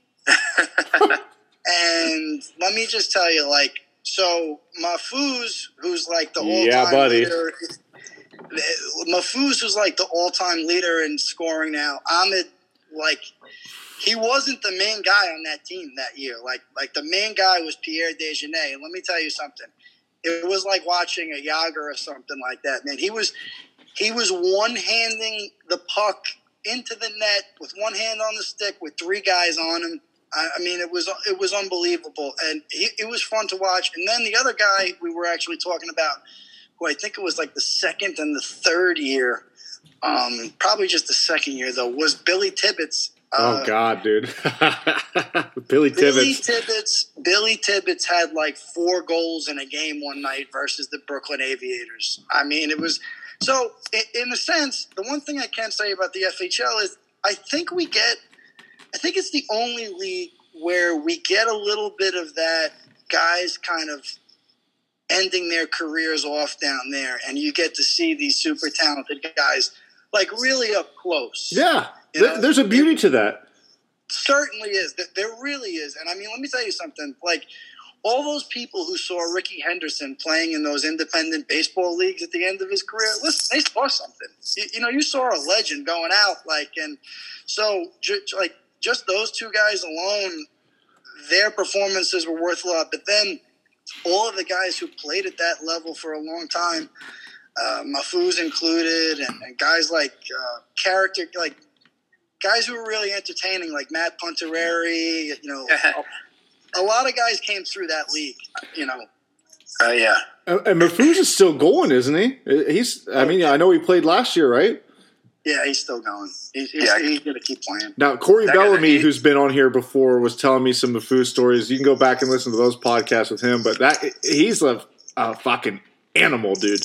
and let me just tell you, like. So Mahfouz, who's like the all-time leader, Mahfouz, who's like the all-time leader in scoring now. Ahmed, like he wasn't the main guy on that team that year. Like the main guy was Pierre Desjardins. And let me tell you something. It was like watching a Yager or something like that. Man, he was one-handing the puck into the net with one hand on the stick with three guys on him. I mean, it was unbelievable, and it was fun to watch. And then the other guy we were actually talking about, who I think it was like the second and the third year, probably just the second year though, was Billy Tibbetts. Oh God, dude, Billy Tibbetts had like 4 goals in a game one night versus the Brooklyn Aviators. I mean, it was so. In a sense, the one thing I can say about the FHL is I think it's the only league where we get a little bit of that guys kind of ending their careers off down there, and you get to see these super talented guys like really up close. Yeah, there's a beauty to that. Certainly is. There really is. And I mean, let me tell you something. Like all those people who saw Ricky Henderson playing in those independent baseball leagues at the end of his career, listen, they saw something. You saw a legend going out, and so just those two guys alone, their performances were worth a lot. But then all of the guys who played at that level for a long time, Mahfouz included, and guys like guys who were really entertaining, like Matt Pontareri, a lot of guys came through that league, Yeah. And Mafouz is still going, isn't he? I know he played last year, right? Yeah, he's still going. He's going to keep playing. Now, Corey Bellamy, who's been on here before, was telling me some Mafouz stories. You can go back and listen to those podcasts with him, but he's a fucking animal, dude.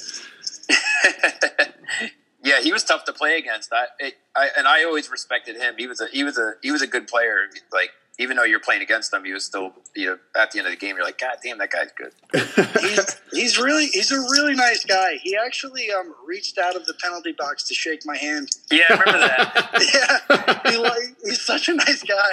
Yeah, he was tough to play against. I always respected him. He was a good player. Like, even though you're playing against him, he was still, at the end of the game, you're like, God damn, that guy's good. he's a really nice guy. He actually reached out of the penalty box to shake my hand. Yeah, I remember that. Yeah, he's such a nice guy.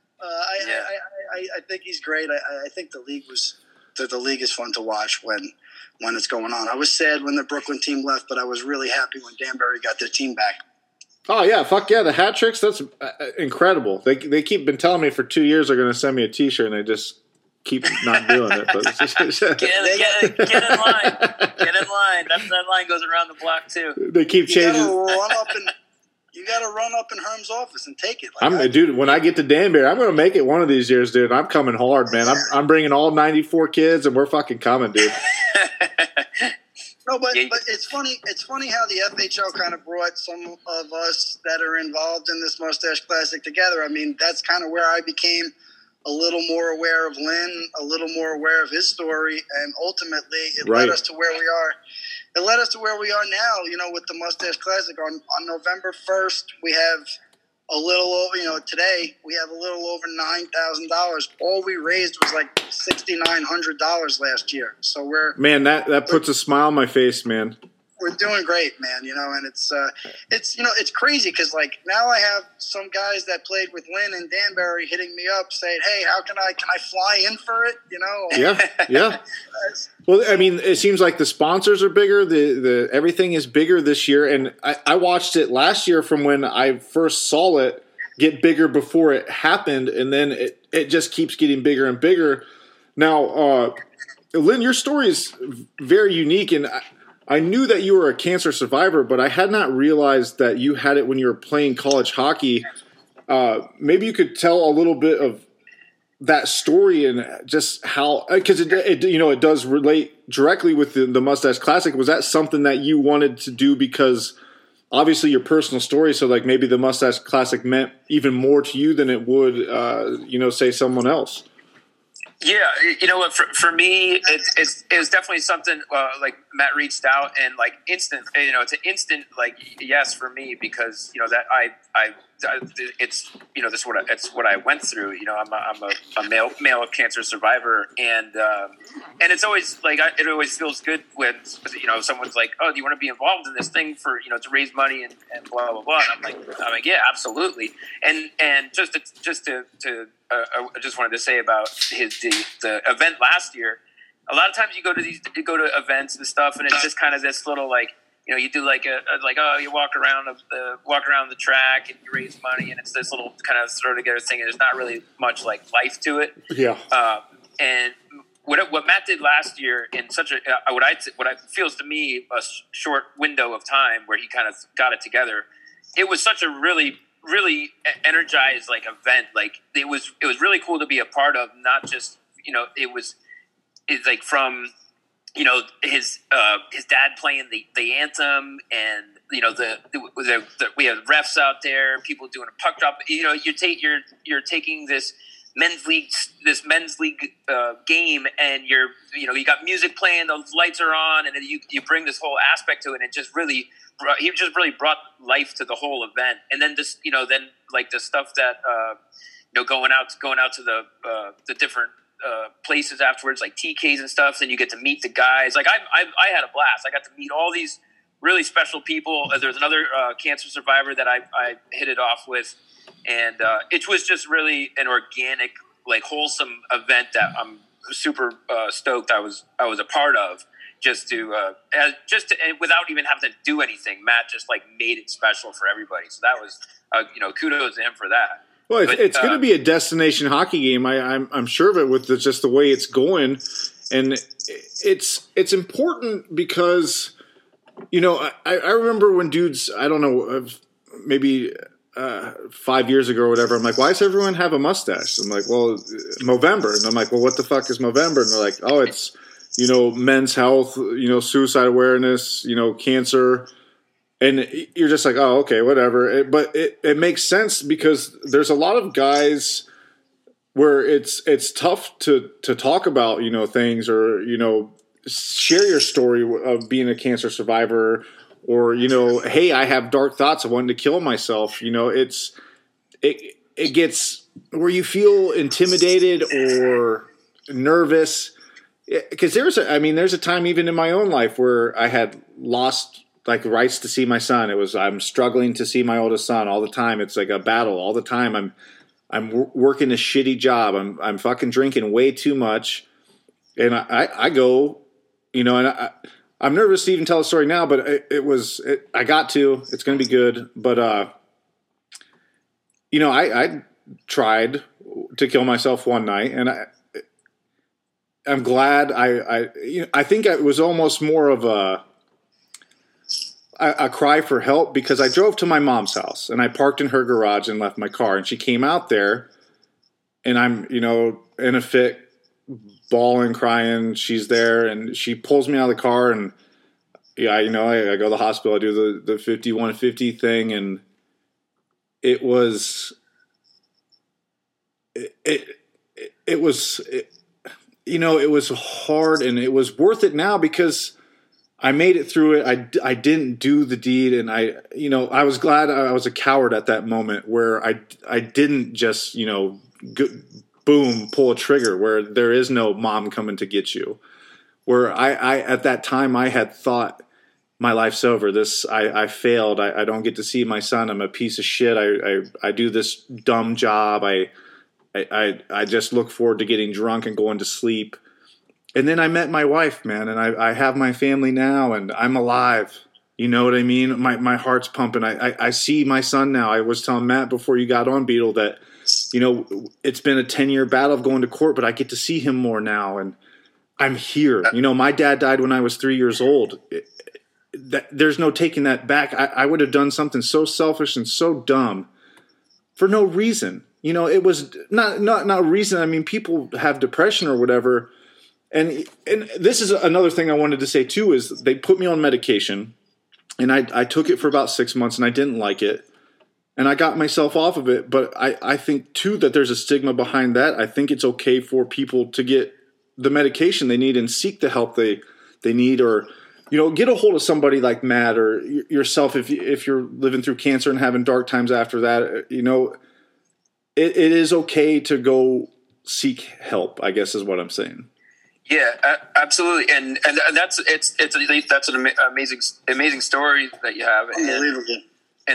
I think he's great. I think the league is fun to watch when it's going on. I was sad when the Brooklyn team left, but I was really happy when Danbury got their team back. Oh, yeah. Fuck yeah. The hat tricks, that's incredible. They keep been telling me for 2 years they're going to send me a T-shirt, and they just keep not doing it. But get in line. Get in line. That line goes around the block, too. They keep changing. You got to run up in Herm's office and take it. Dude, when I get to Danbury, I'm going to make it one of these years, dude. I'm coming hard, man. I'm bringing all 94 kids, and we're fucking coming, dude. No, but it's funny. It's funny how the FHL kind of brought some of us that are involved in this Mustache Classic together. I mean, that's kind of where I became a little more aware of Lynn, a little more aware of his story, and ultimately it led us to where we are. It led us to where we are now, with the Mustache Classic. On November 1st, we have a little over, today we have a little over $9,000. All we raised was like $6,900 last year. So man, that puts a smile on my face, man. We're doing great, man. And it's crazy because like now I have some guys that played with Lynn and Danbury hitting me up saying, "Hey, can I fly in for it?" Yeah. Well, I mean, it seems like the sponsors are bigger. The everything is bigger this year, and I watched it last year from when I first saw it get bigger before it happened, and then it just keeps getting bigger and bigger. Now, Lynn, your story is very unique, and I knew that you were a cancer survivor, but I had not realized that you had it when you were playing college hockey. Maybe you could tell a little bit of that story and just how, because it does relate directly with the Mustache Classic. Was that something that you wanted to do because obviously your personal story? So like maybe the Mustache Classic meant even more to you than it would, say someone else. Yeah, you know what? For me, it was definitely something like Matt reached out and like instant. It's an instant like yes for me because that it's it's what I went through. I'm a male cancer survivor, and it's always like it always feels good when someone's like, oh, do you want to be involved in this thing for to raise money and blah blah blah. And I'm like yeah, absolutely. And just to I just wanted to say about the event last year. A lot of times you go to events and stuff, and it's just kind of this little like you do you walk around the track and you raise money, and it's this little kind of throw together thing, and there's not really much like life to it. Yeah. And what Matt did last year in such a what feels to me a short window of time where he kind of got it together, it was such a really energized like event. Like it was really cool to be a part of. Not just it's like from his dad playing the anthem, and we have refs out there, people doing a puck drop. You're taking this men's league game, and you got music playing, the lights are on, and then you bring this whole aspect to it, and it just really. He just really brought life to the whole event, and then just then like the stuff that going out to the different places afterwards, like TKs and stuff. Then you get to meet the guys. Like I had a blast. I got to meet all these really special people. There's another cancer survivor that I hit it off with, and it was just really an organic, like wholesome event that I'm super stoked I was a part of. Just to without even having to do anything, Matt just like made it special for everybody. So that was kudos to him for that. Well, it's going to be a destination hockey game. I'm sure of it with just the way it's going, and it's important because I remember when dudes, I don't know, maybe 5 years ago or whatever, I'm like, why does everyone have a mustache? I'm like, well, Movember, and I'm like, well, what the fuck is Movember? And they're like, oh, it's men's health, suicide awareness, cancer. And you're just like, oh, okay, whatever. But it makes sense because there's a lot of guys where it's tough to talk about, things or, share your story of being a cancer survivor or, hey, I have dark thoughts of wanting to kill myself. It gets where you feel intimidated or nervous. Because there's a time even in my own life where I had lost like rights to see my son. I'm struggling to see my oldest son all the time. It's like a battle all the time. I'm working a shitty job. I'm fucking drinking way too much, and I go, and I'm nervous to even tell the story now. But I got to. It's going to be good. But I tried to kill myself one night, and I'm glad I think it was almost more of a cry for help because I drove to my mom's house and I parked in her garage and left my car, and she came out there and I'm, in a fit, bawling, crying. She's there and she pulls me out of the car and I go to the hospital. I do the 5150 thing, and it was hard, and it was worth it now because I made it through it. I didn't do the deed, and I was glad I was a coward at that moment where I didn't just, boom, pull a trigger where there is no mom coming to get you. Where I at that time I had thought my life's over. I failed. I don't get to see my son. I'm a piece of shit. I do this dumb job. I just look forward to getting drunk and going to sleep. And then I met my wife, man, and I have my family now, and I'm alive. You know what I mean? My heart's pumping. I see my son now. I was telling Matt before you got on, Beetle, that, it's been a 10-year battle of going to court, but I get to see him more now, and I'm here. My dad died when I was 3 years old. There's no taking that back. I would have done something so selfish and so dumb for no reason. It was not reason. I mean, people have depression or whatever. And this is another thing I wanted to say too, is they put me on medication and I took it for about 6 months and I didn't like it. And I got myself off of it. But I think too that there's a stigma behind that. I think it's okay for people to get the medication they need and seek the help they need, or, get a hold of somebody like Matt or yourself if you're living through cancer and having dark times after that. It is okay to go seek help, I guess is what I'm saying. Yeah, absolutely, and that's an amazing story that you have, unbelievable, and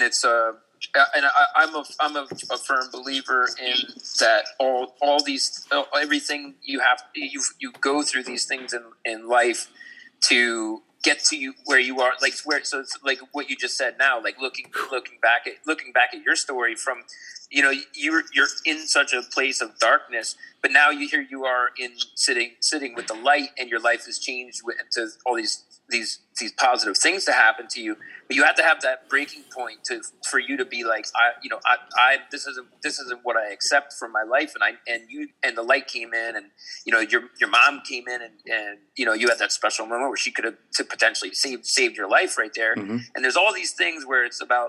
I'm a firm believer in that all these everything you go through these things in life to get to you where you are, so it's like what you just said now, like looking back at your story from, you're in such a place of darkness, but now you are sitting with the light, and your life has changed to all these positive things to happen to you. But you have to have that breaking point for you to be like, this isn't what I accept from my life, and the light came in, and your mom came in, and you had that special moment where she could have potentially saved your life right there. Mm-hmm. And there's all these things where it's about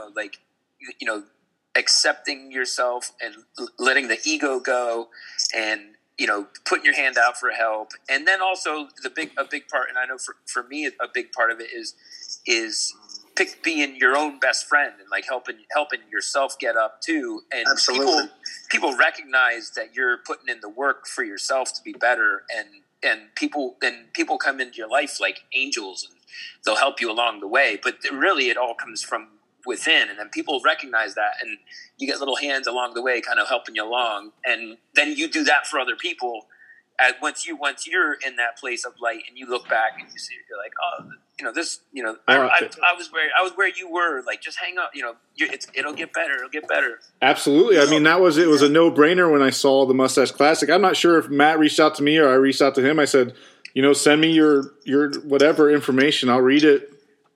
accepting yourself and letting the ego go, and putting your hand out for help. And then also a big part, and I know for me a big part of it is being your own best friend and like helping yourself get up too. And absolutely, people recognize that you're putting in the work for yourself to be better, and people come into your life like angels, and they'll help you along the way. But really, it all comes from within, and then people recognize that, and you get little hands along the way kind of helping you along, and then you do that for other people. Once you're in that place of light and you look back and you see, you're like, I was where you were, like, just hang up, it'll get better. Absolutely. I mean, it was a no-brainer when I saw the Mustache Classic. I'm not sure if Matt reached out to me or I reached out to him. I said, send me your whatever information, I'll read it.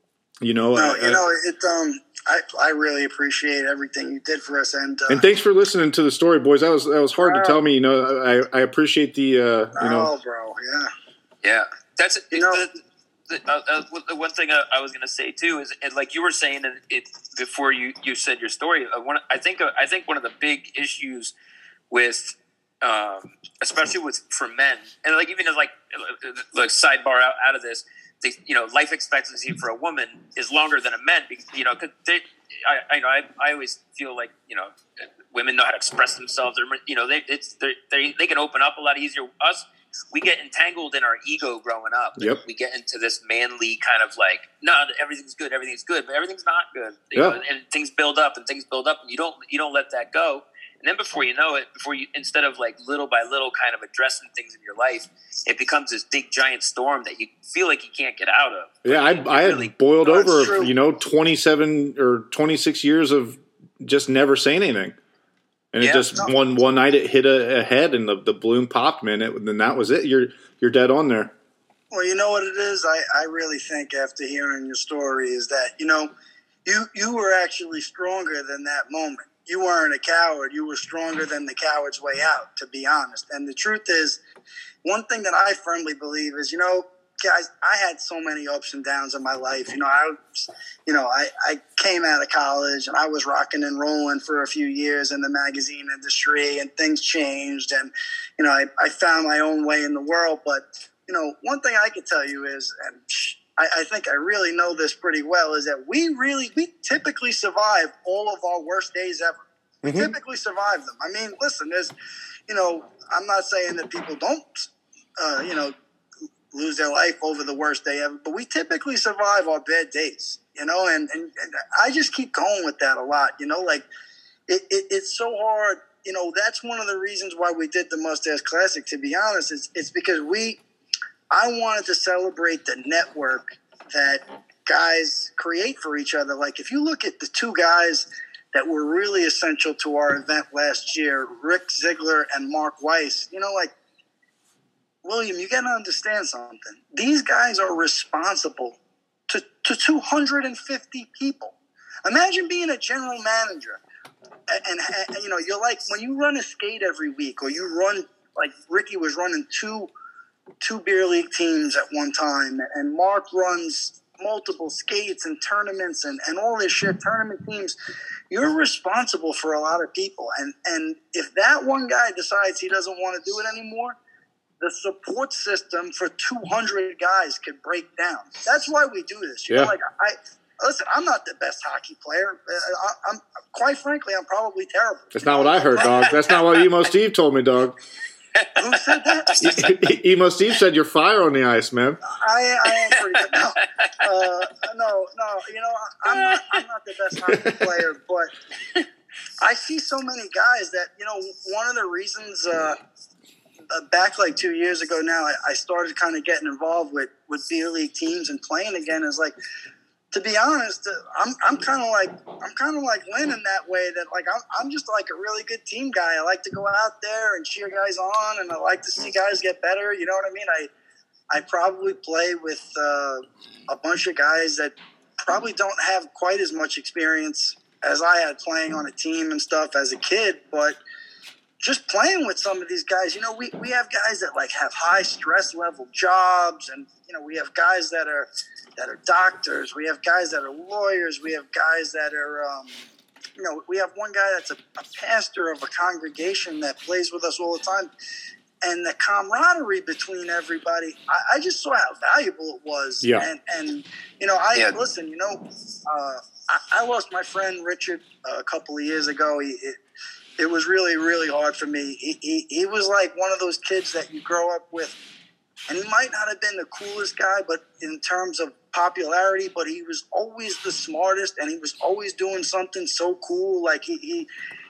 I really appreciate everything you did for us, and thanks for listening to the story, boys. That was hard to tell me. I appreciate the bro, yeah. Yeah, that's You know, the one thing I was going to say too is, and like you were saying it before you said your story. I think one of the big issues with, especially for men, and like even as like sidebar out of this, life expectancy for a woman is longer than a man. Because I always feel like women know how to express themselves. They can open up a lot easier. Us, we get entangled in our ego growing up. Yep. We get into this manly kind of like, no, everything's good, but everything's not good. And things build up, and you don't let that go. And then before you know it, instead of like little by little kind of addressing things in your life, it becomes this big giant storm that you feel like you can't get out of. Yeah, I had boiled over, 27 or 26 years of just never saying anything. And it just one night it hit a head and the balloon popped, man. And that was it. You're dead on there. Well, you know what it is? I really think after hearing your story is that, you were actually stronger than that moment. You weren't a coward. You were stronger than the coward's way out, to be honest. And the truth is, one thing that I firmly believe is, guys, I had so many ups and downs in my life. I came out of college and I was rocking and rolling for a few years in the magazine industry, and things changed. And, I found my own way in the world. But, one thing I can tell you is, and I think I really know this pretty well, is that we typically survive all of our worst days ever. We typically survive them. I mean, listen, there's, I'm not saying that people don't, lose their life over the worst day ever, but we typically survive our bad days, and I just keep going with that a lot, like it's so hard. That's one of the reasons why we did the Mustache Classic, to be honest. It's because I wanted to celebrate the network that guys create for each other. Like, if you look at the two guys that were really essential to our event last year, Rick Ziegler and Mark Weiss, William, you got to understand something. These guys are responsible to 250 people. Imagine being a general manager and you're like, when you run a skate every week, or you run, like Ricky was running two beer league teams at one time, and Mark runs multiple skates and tournaments and all this shit, tournament teams. You're responsible for a lot of people. And if that one guy decides he doesn't want to do it anymore, the support system for 200 guys could break down. That's why we do this. Listen, I'm not the best hockey player. I'm quite frankly, I'm probably terrible. That's not what I heard, dog. That's not what Emo Steve told me, dog. Who said that? Emo Steve said you're fire on the ice, man. I am pretty good. No. I'm not the best hockey player, but I see so many guys that, one of the reasons back like 2 years ago now, I started kind of getting involved with beer league teams and playing again. Is like, to be honest, I'm kind of like Lynn in that way, that like I'm just like a really good team guy. I like to go out there and cheer guys on, and I like to see guys get better. You know what I mean? I probably play with a bunch of guys that probably don't have quite as much experience as I had playing on a team and stuff as a kid, but just playing with some of these guys, we have guys that like have high stress level jobs, and we have guys that are doctors, we have guys that are lawyers, we have guys that are we have one guy that's a pastor of a congregation that plays with us all the time, and the camaraderie between everybody, I just saw how valuable it was. Yeah. And listen, I lost my friend Richard a couple of years ago. It was really, really hard for me. He was like one of those kids that you grow up with, and he might not have been the coolest guy, but in terms of popularity, but he was always the smartest, and he was always doing something so cool. Like he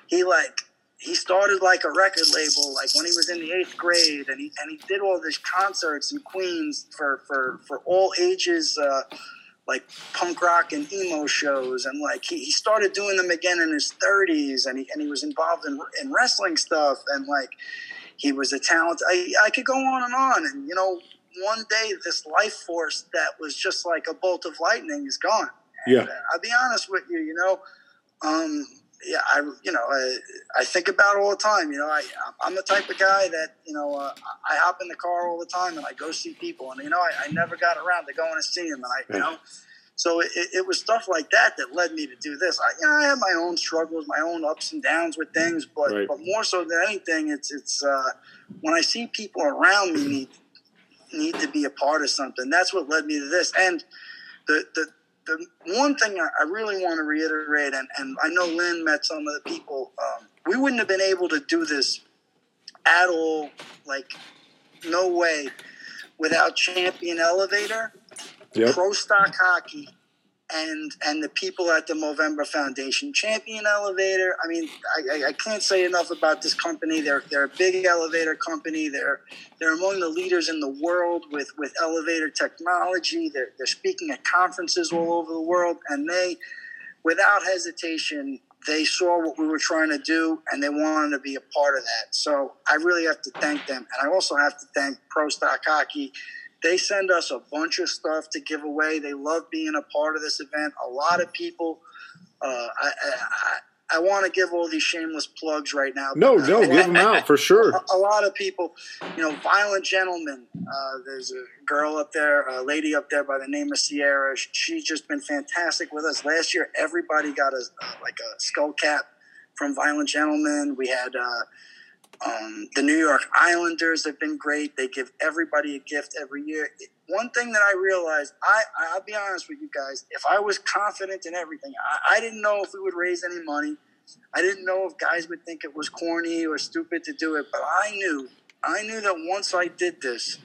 started like a record label, like when he was in the 8th grade, and he did all these concerts in Queens for all ages, like punk rock and emo shows, and like he started doing them again in his 30s, and he was involved in wrestling stuff, and like he was a talent. I could go on, and one day this life force that was just like a bolt of lightning is gone. Yeah. And, I'll be honest with you, yeah, I think about it all the time. You know, I'm the type of guy that, you know, I hop in the car all the time and I go see people, and, you know, I never got around to going and seeing them, and you know, so it was stuff like that led me to do this. I have my own struggles, my own ups and downs with things, but more so than anything, it's when I see people around me need to be a part of something. That's what led me to this. And the one thing I really want to reiterate, and I know Lynn met some of the people, we wouldn't have been able to do this at all, like, no way, without Champion Elevator, Pro Stock Hockey, and the people at the Movember Foundation. Champion Elevator, I mean, I can't say enough about this company. They're a big elevator company. They're among the leaders in the world with elevator technology. They're speaking at conferences all over the world, and they, without hesitation, they saw what we were trying to do, and they wanted to be a part of that. So I really have to thank them. And I also have to thank Pro Stock Hockey. They send us a bunch of stuff to give away. They love being a part of this event. A lot of people, I want to give all these shameless plugs right now. No, give them out for sure. A lot of people, you know, Violent Gentlemen. There's a girl up there, a lady up there by the name of Sierra. She's just been fantastic with us. Last year, everybody got a skull cap from Violent Gentlemen. We had the New York Islanders have been great. They give everybody a gift every year. One thing that I realized, I'll be honest with you guys, if I was confident in everything, I didn't know if we would raise any money. I didn't know if guys would think it was corny or stupid to do it, but I knew that once I did this,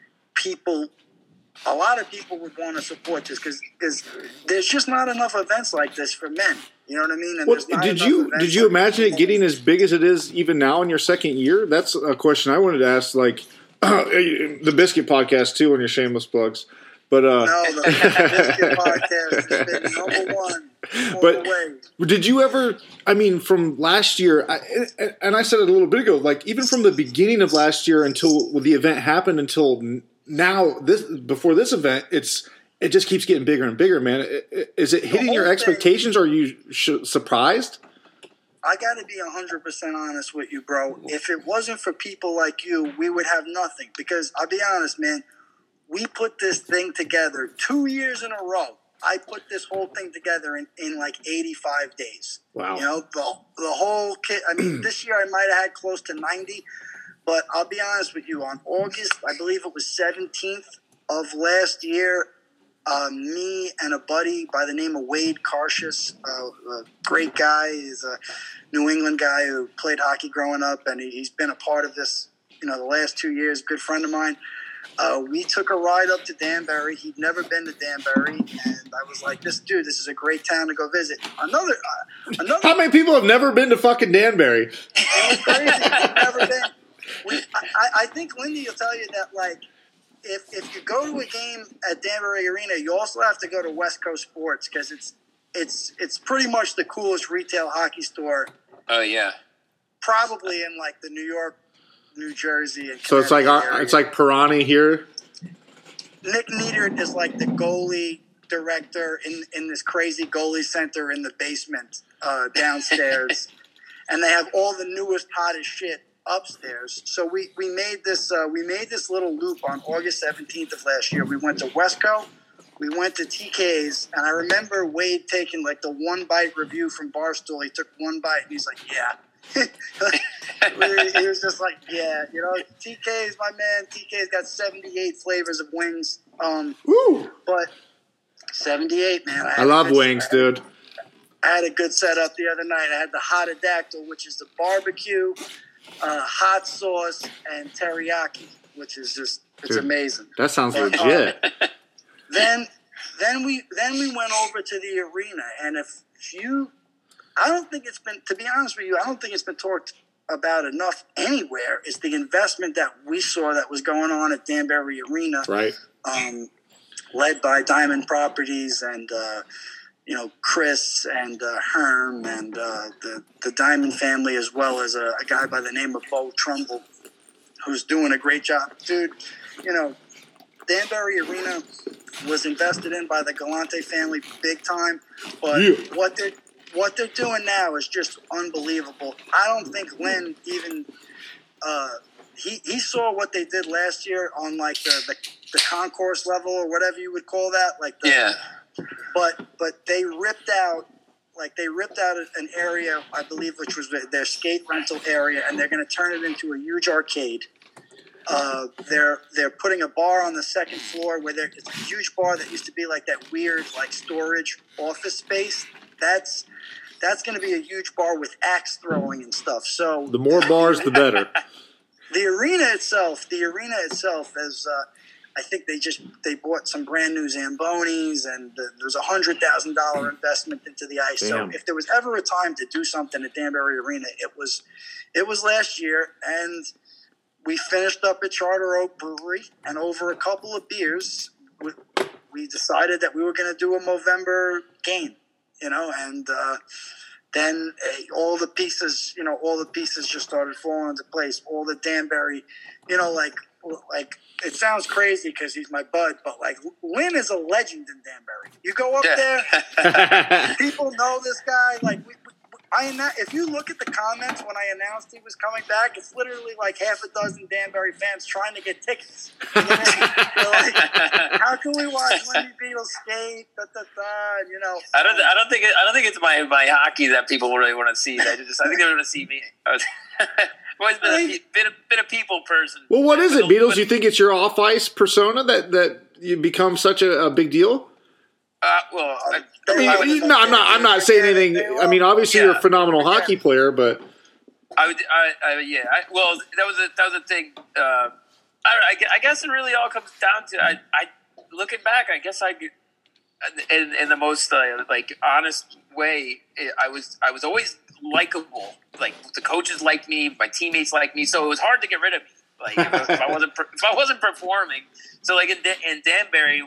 a lot of people would want to support this because there's just not enough events like this for men. You know what I mean? And did you imagine it getting as big as it is even now in your second year? That's a question I wanted to ask. Like the Biscuit Podcast too, on your shameless plugs. But no, the Biscuit Podcast has been number one. But did you ever? I mean, from last year, and I said it a little bit ago. Like even from the beginning of last year until the event happened until now, before this event, it just keeps getting bigger and bigger, man. Is it hitting your expectations? Are you surprised? I got to be 100% honest with you, bro. If it wasn't for people like you, we would have nothing. Because I'll be honest, man, we put this thing together 2 years in a row. I put this whole thing together in like 85 days. Wow. You know, the whole kit. I mean, this year I might have had close to 90. But I'll be honest with you, on August, I believe it was 17th of last year, me and a buddy by the name of Wade Karshus, a great guy. He's a New England guy who played hockey growing up, and he's been a part of this, you know, the last 2 years, good friend of mine. We took a ride up to Danbury. He'd never been to Danbury, and I was like, this is a great town to go visit. Another. How many people have never been to fucking Danbury? It's crazy. I've never been. I think Lindy will tell you that, like, if you go to a game at Danbury Arena, you also have to go to West Coast Sports because it's pretty much the coolest retail hockey store. Oh yeah, probably in like the New York, New Jersey, and so it's like Pirani here. Nick Niedert is like the goalie director in this crazy goalie center in the basement downstairs, and they have all the newest, hottest shit upstairs. So we made this little loop on August 17th of last year. We went to Westco, we went to TK's, and I remember Wade taking like the one bite review from Barstool. He took one bite and he's like, yeah. He was just like, yeah, you know, TK's my man. TK's got 78 flavors of wings. But 78, man. I love wings, dude. I had a good setup the other night. I had the Hotadactyl, which is the barbecue, hot sauce, and teriyaki, which is just, it's amazing. That sounds legit. Then we went over to the arena, and I don't think it's been, to be honest with you, I don't think it's been talked about enough anywhere, is the investment that we saw that was going on at Danbury Arena. Right. Led by Diamond Properties and, Chris and Herm and the Diamond family, as well as a guy by the name of Bo Trumbull, who's doing a great job. Dude, you know, Danbury Arena was invested in by the Galante family big time, but what they're doing now is just unbelievable. I don't think Lynn even he saw what they did last year on like the concourse level or whatever you would call that. Like But they ripped out an area, I believe, which was their skate rental area, and they're going to turn it into a huge arcade. They're putting a bar on the second floor where it's a huge bar that used to be like that weird like storage office space. That's going to be a huge bar with axe throwing and stuff. So the more bars, the better. The arena itself, is I think they bought some brand new Zambonis, and there's $100,000 investment into the ice. Damn. So if there was ever a time to do something at Danbury Arena, it was last year, and we finished up at Charter Oak Brewery, and over a couple of beers, we decided that we were going to do a Movember game, and then all the pieces just started falling into place. All the Danbury, like it sounds crazy because he's my bud, but like Lynn is a legend in Danbury. You go up there, people know this guy. Like if you look at the comments when I announced he was coming back, it's literally like half a dozen Danbury fans trying to get tickets. They're like, how can we watch Lenny Beatles skate? I don't think it's my hockey that people really want to see. I think they want to see me. I've always been a people person. Well, what is it, Beatles? You think it's your off-ice persona that you become such a big deal? I'm not saying anything. I mean, obviously you're a phenomenal hockey player, but well, that was a thing. I don't know. I guess it really all comes down to I looking back. I guess in the most honest way. I was always likable. Like the coaches liked me, my teammates liked me, so it was hard to get rid of me. Like if I wasn't performing. So like in Danbury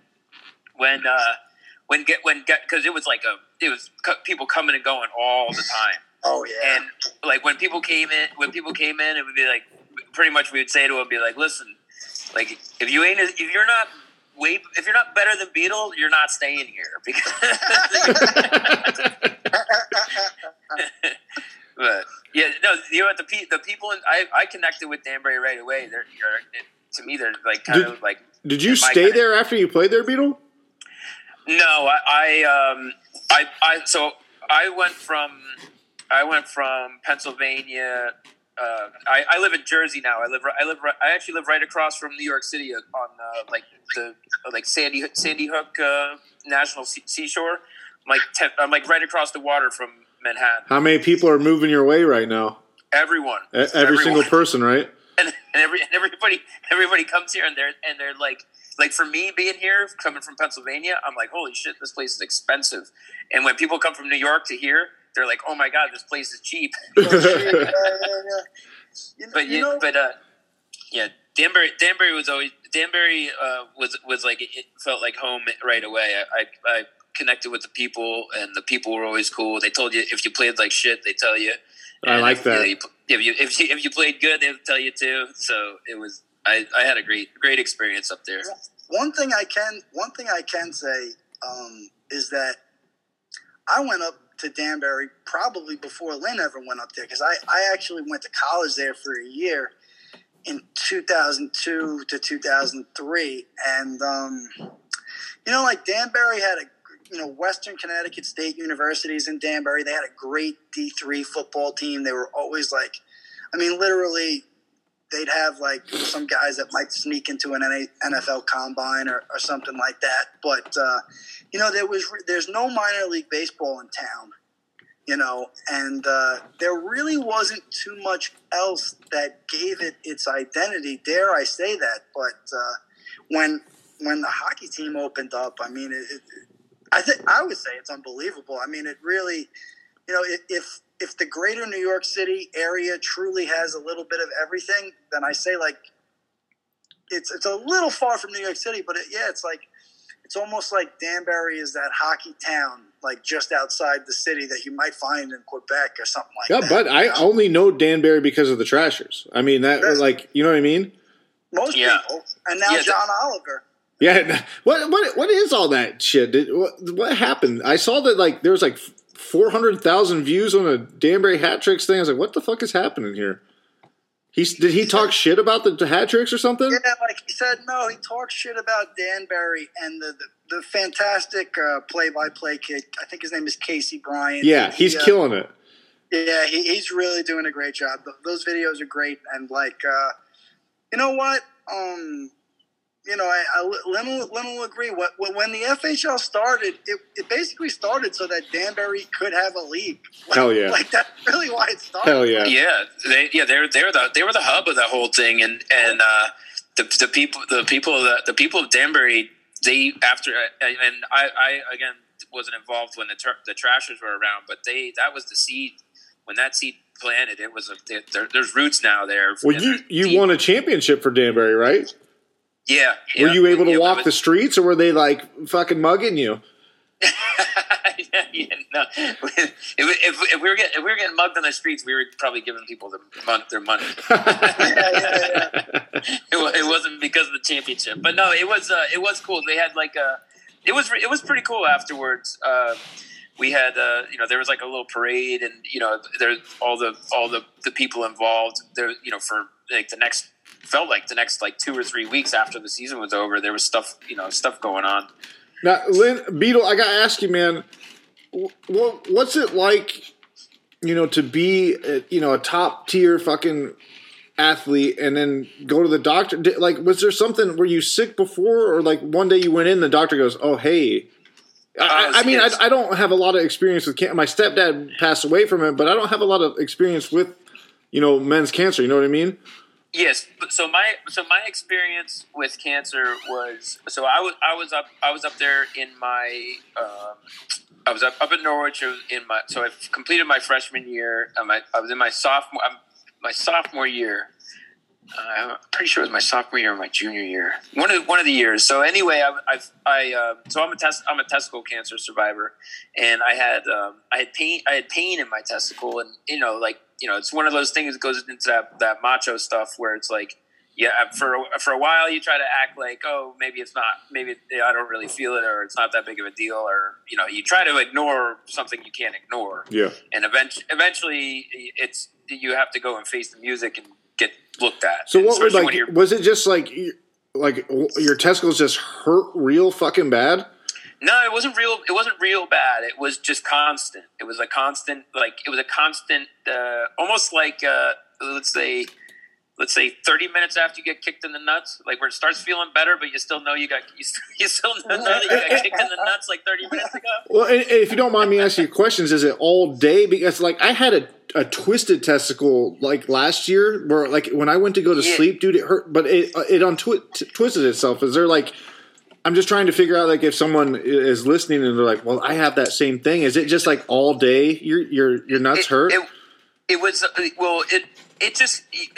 because it was people coming and going all the time. Oh yeah. And like when people came in, it would be like pretty much we would say to them, be like, listen, like if you're not better than Beatle, you're not staying here because. But yeah, no, the people I connected with Danbury right away. To me, they're like kind of like. Did you stay there after you played there, Beatle? No, I went from Pennsylvania. I live in Jersey now. I actually live right across from New York City on Sandy Hook National Seashore. I'm like right across the water from Manhattan. How many people are moving your way right now? Everyone. Every single person, right? And everybody comes here and they're like for me being here, coming from Pennsylvania, I'm like, holy shit, this place is expensive. And when people come from New York to here, they're like, oh my god, this place is cheap. Danbury was like it felt like home right away. I connected with the people, and the people were always cool. They told you if you played like shit, they tell you. I like that. If you played good, they'll tell you too. So it was. I had a great experience up there. One thing I can say is that I went up to Danbury probably before Lynn ever went up there because I actually went to college there for a year in 2002 to 2003, and like Danbury had Western Connecticut State University's in Danbury. They had a great D3 football team. They were always literally. They'd have some guys that might sneak into an NFL combine or something like that. But, there's no minor league baseball in town, and there really wasn't too much else that gave it its identity. Dare I say that? But when the hockey team opened up, I mean, I would say it's unbelievable. I mean, it really, if the greater New York City area truly has a little bit of everything, then I say it's a little far from New York City, but it's almost like Danbury is that hockey town, just outside the city that you might find in Quebec or something like that. Yeah, but I only know Danbury because of the Trashers. I mean, that you know what I mean? Most people. And now John Oliver. Yeah. What is all that shit? What happened? I saw that there was 400,000 views on a Danbury hat tricks thing. I was like, what the fuck is happening here? Did he talk shit about the hat tricks or something? Yeah, like he said, no, he talks shit about Danbury and the fantastic play-by-play kid. I think his name is Casey Bryant. Yeah, he's killing it. Yeah, he's really doing a great job. Those videos are great, and like, you know what? Lynn will agree. When the FHL started, it basically started so that Danbury could have a league. Hell yeah! Like that's really why it started. Hell yeah! Yeah, they were the hub of that whole thing, and the people of Danbury, they after and I again wasn't involved when the Trashers were around, but that was the seed. When that seed planted, it was there's roots now there. Well, you won a championship for Danbury, right? Yeah. Were you able to walk the streets, or were they like fucking mugging you? No. If we were getting mugged on the streets, we were probably giving people their money. It wasn't because of the championship, but no, it was cool. They had like it was pretty cool afterwards. We had there was like a little parade, and there's all the people involved there. For like the next 2 or 3 weeks after the season was over, there was stuff going on. Now, Lynn Beetle, I gotta ask you, man, what's it like, to be a top tier fucking athlete and then go to the doctor? Like, was there something? Were you sick before, or like one day you went in, the doctor goes, "Oh, hey." I don't have a lot of experience with cancer. My stepdad passed away from it, but I don't have a lot of experience with, men's cancer. You know what I mean? Yes. So my experience with cancer was, so I was up there in my I was up in Norwich so I completed my freshman year. I was in my sophomore year. I'm pretty sure it was my sophomore year or my junior year. One of the years. So anyway, so I'm a testicle cancer survivor, and I had pain in my testicle, and it's one of those things that goes into that macho stuff where it's like, for a while you try to act like, oh, maybe I don't really feel it, or it's not that big of a deal, or you try to ignore something you can't ignore. Yeah. And eventually you have to go and face the music and get looked at. So what was it just like your testicles just hurt real fucking bad? No, it wasn't real. It wasn't real bad. It was just constant. It was a constant, almost like let's say 30 minutes after you get kicked in the nuts, like where it starts feeling better, but you still know you still know that you got kicked in the nuts like 30 minutes ago. Well, and if you don't mind me asking you questions, is it all day? Because like I had a twisted testicle like last year, where like when I went to go to sleep, dude, it hurt, but it twisted itself. Is there like, I'm just trying to figure out like if someone is listening and they're like, well, I have that same thing. Is it just like all day your nuts hurt? It was It just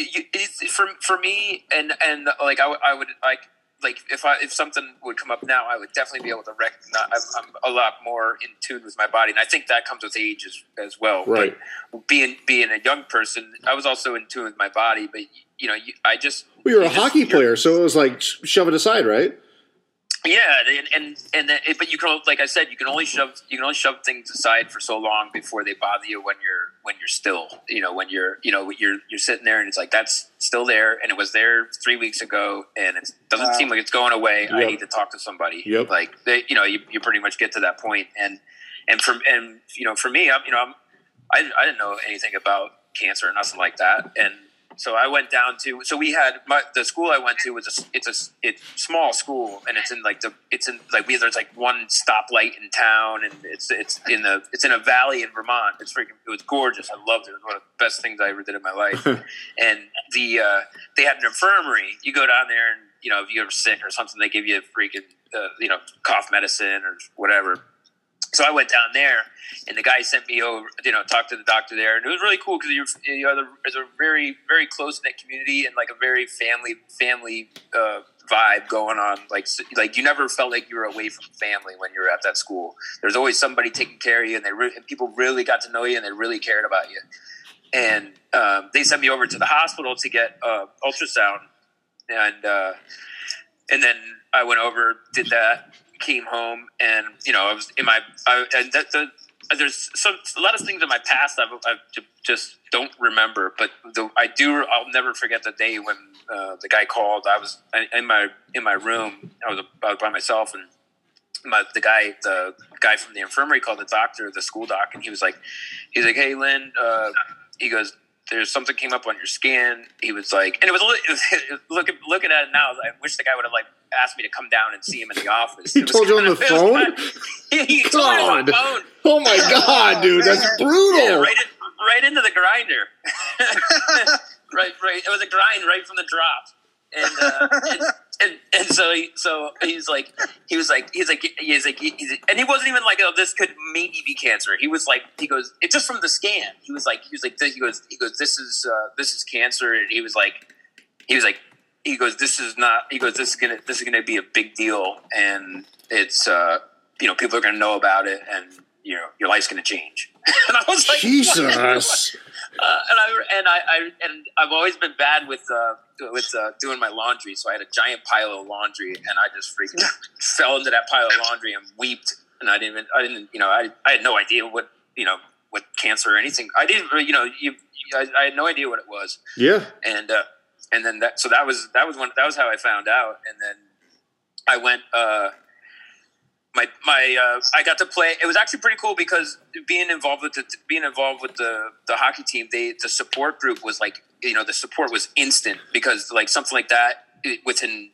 for me and like I would like if something would come up now, I would definitely be able to recognize. I'm a lot more in tune with my body, and I think that comes with age as well. Right. But being a young person, I was also in tune with my body. But you're a hockey player, so it was like shove it aside, right? Yeah, but you can, like I said, you can only shove things aside for so long before they bother you when you're still, when you're sitting there and it's like that's still there and it was there 3 weeks ago and it doesn't seem like it's going away. Yep. I need to talk to somebody. Yep. Like you pretty much get to that point and for me, I didn't know anything about cancer or nothing like that, and so I went down to. So we had the school I went to was it's a small school, and there's like one stoplight in town, and it's in a valley in Vermont. It was gorgeous. I loved it. It was one of the best things I ever did in my life. And they had an infirmary. You go down there, and if you're sick or something, they give you a freaking cough medicine or whatever. So I went down there, and the guy sent me over, talk to the doctor there, and it was really cool because there's a very, very close knit community and like a very family vibe going on. Like you never felt like you were away from family when you were at that school. There's always somebody taking care of you, and people really got to know you, and they really cared about you. And they sent me over to the hospital to get ultrasound, and then I went over, did that. Came home, and I was in my there's a lot of things in my past I just don't remember, but I'll never forget the day when the guy called. I was in my room. I was by myself, and the guy from the infirmary called the doctor, the school doc, and he's like, "Hey, Lynn," he goes, "There's something came up on your scan." He was like, and it was looking at it now, I wish the guy would have like asked me to come down and see him in the office. He told you on the phone? He told me on the phone. Oh my God, dude, that's brutal. Yeah, right into the grinder. right. It was a grind right from the drop. And so he's like, and he wasn't even like, oh, this could maybe be cancer. He was like, he goes, it's just from the scan. He goes, this is cancer. And he was like, this is gonna be a big deal, and it's people are gonna know about it, and your life's gonna change. And I was like, Jesus. and I've always been bad with doing my laundry, so I had a giant pile of laundry, and I just freaking fell into that pile of laundry and weeped, and I had no idea what cancer or anything. I didn't, I had no idea what it was. Yeah. And then that was how I found out, and then I went. I got to play. It was actually pretty cool because being involved with the hockey team, the support group was like, the support was instant, because like something like that within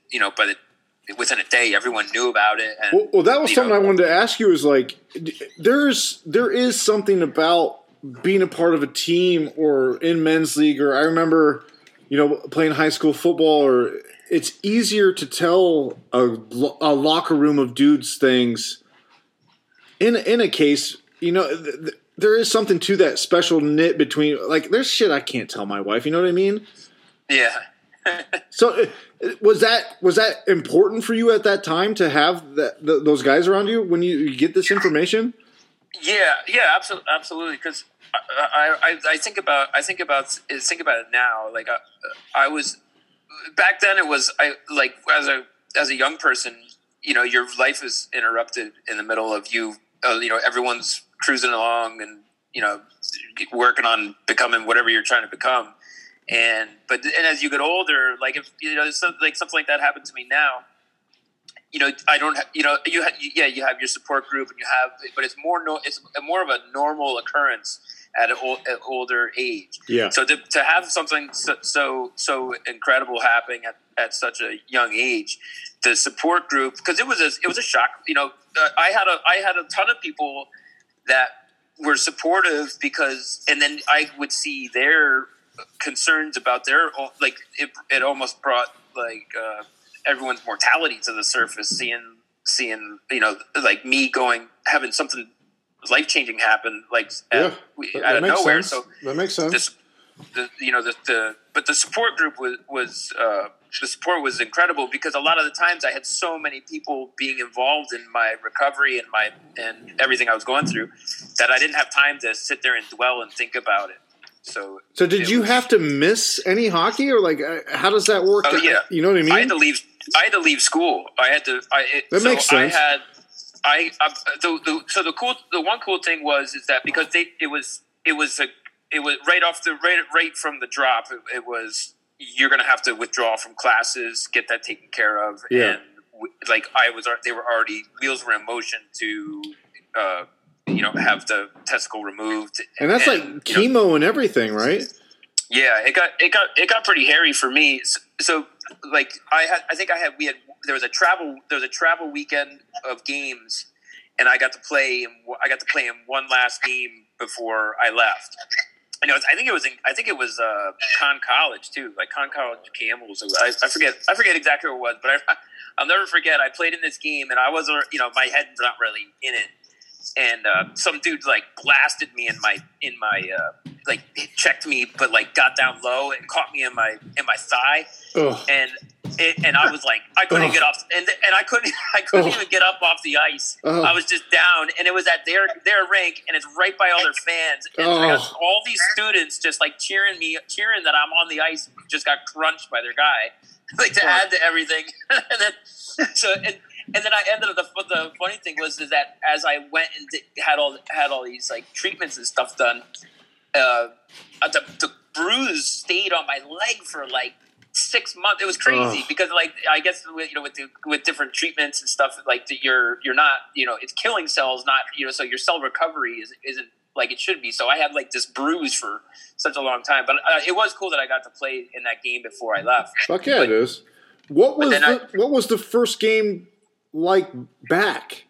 a day, everyone knew about it. And, well, that was something I wanted to ask you. Is like, there is something about being a part of a team or in men's league, or I remember, playing high school football, or it's easier to tell a locker room of dudes things. In a case, there is something to that special knit between, like, there's shit I can't tell my wife. You know what I mean? Yeah. So was that important for you at that time to have those guys around you when you get this information? Yeah, absolutely. Because I think about it now. Like I was back then. It was as a young person, your life is interrupted in the middle of you. Everyone's cruising along and working on becoming whatever you're trying to become. And as you get older, like if something like that happened to me now, I don't you have your support group, and but it's more of a normal occurrence at an older age. Yeah. So to have something so incredible happening at such a young age, the support group, because it was a shock. I had a ton of people that were supportive, and then I would see their concerns about it almost brought everyone's mortality to the surface, seeing me having something life-changing happen out of nowhere. Sense. So that makes sense. But the support group was the support was incredible, because a lot of the times I had so many people being involved in my recovery and everything I was going through, that I didn't have time to sit there and dwell and think about it. So did you have to miss any hockey, or how does that work? Oh yeah, you know what I mean. I had to leave school. That makes sense. The one cool thing was that because it was right from the drop. It was, you're going to have to withdraw from classes, get that taken care of, yeah. And wheels were in motion to have the testicle removed, and that's chemo and everything, right? Yeah, it got pretty hairy for me. So there was a travel weekend of games, and I got to play in one last game before I left. And I think it was Con College too, like Con College Camels. I forget exactly what it was, but I'll never forget. I played in this game, and I wasn't, my head's not really in it. And some dude blasted me in my checked me, but got down low and caught me in my thigh. Ugh. And I was I couldn't get off, and I couldn't even get up off the ice. I was just down, and it was at their rink, and it's right by all their fans, and I got all these students just cheering that I'm on the ice, just got crunched by their guy, to add to everything. And then And then I ended up. The funny thing was is that as I went and had all these like treatments and stuff done, the bruise stayed on my leg for like 6 months. It was crazy because like I guess with different treatments and stuff like you're not it's killing cells, not so your cell recovery isn't like it should be. So I had like this bruise for such a long time, but it was cool that I got to play in that game before I left. Fuck yeah, it is. What was the first game like back?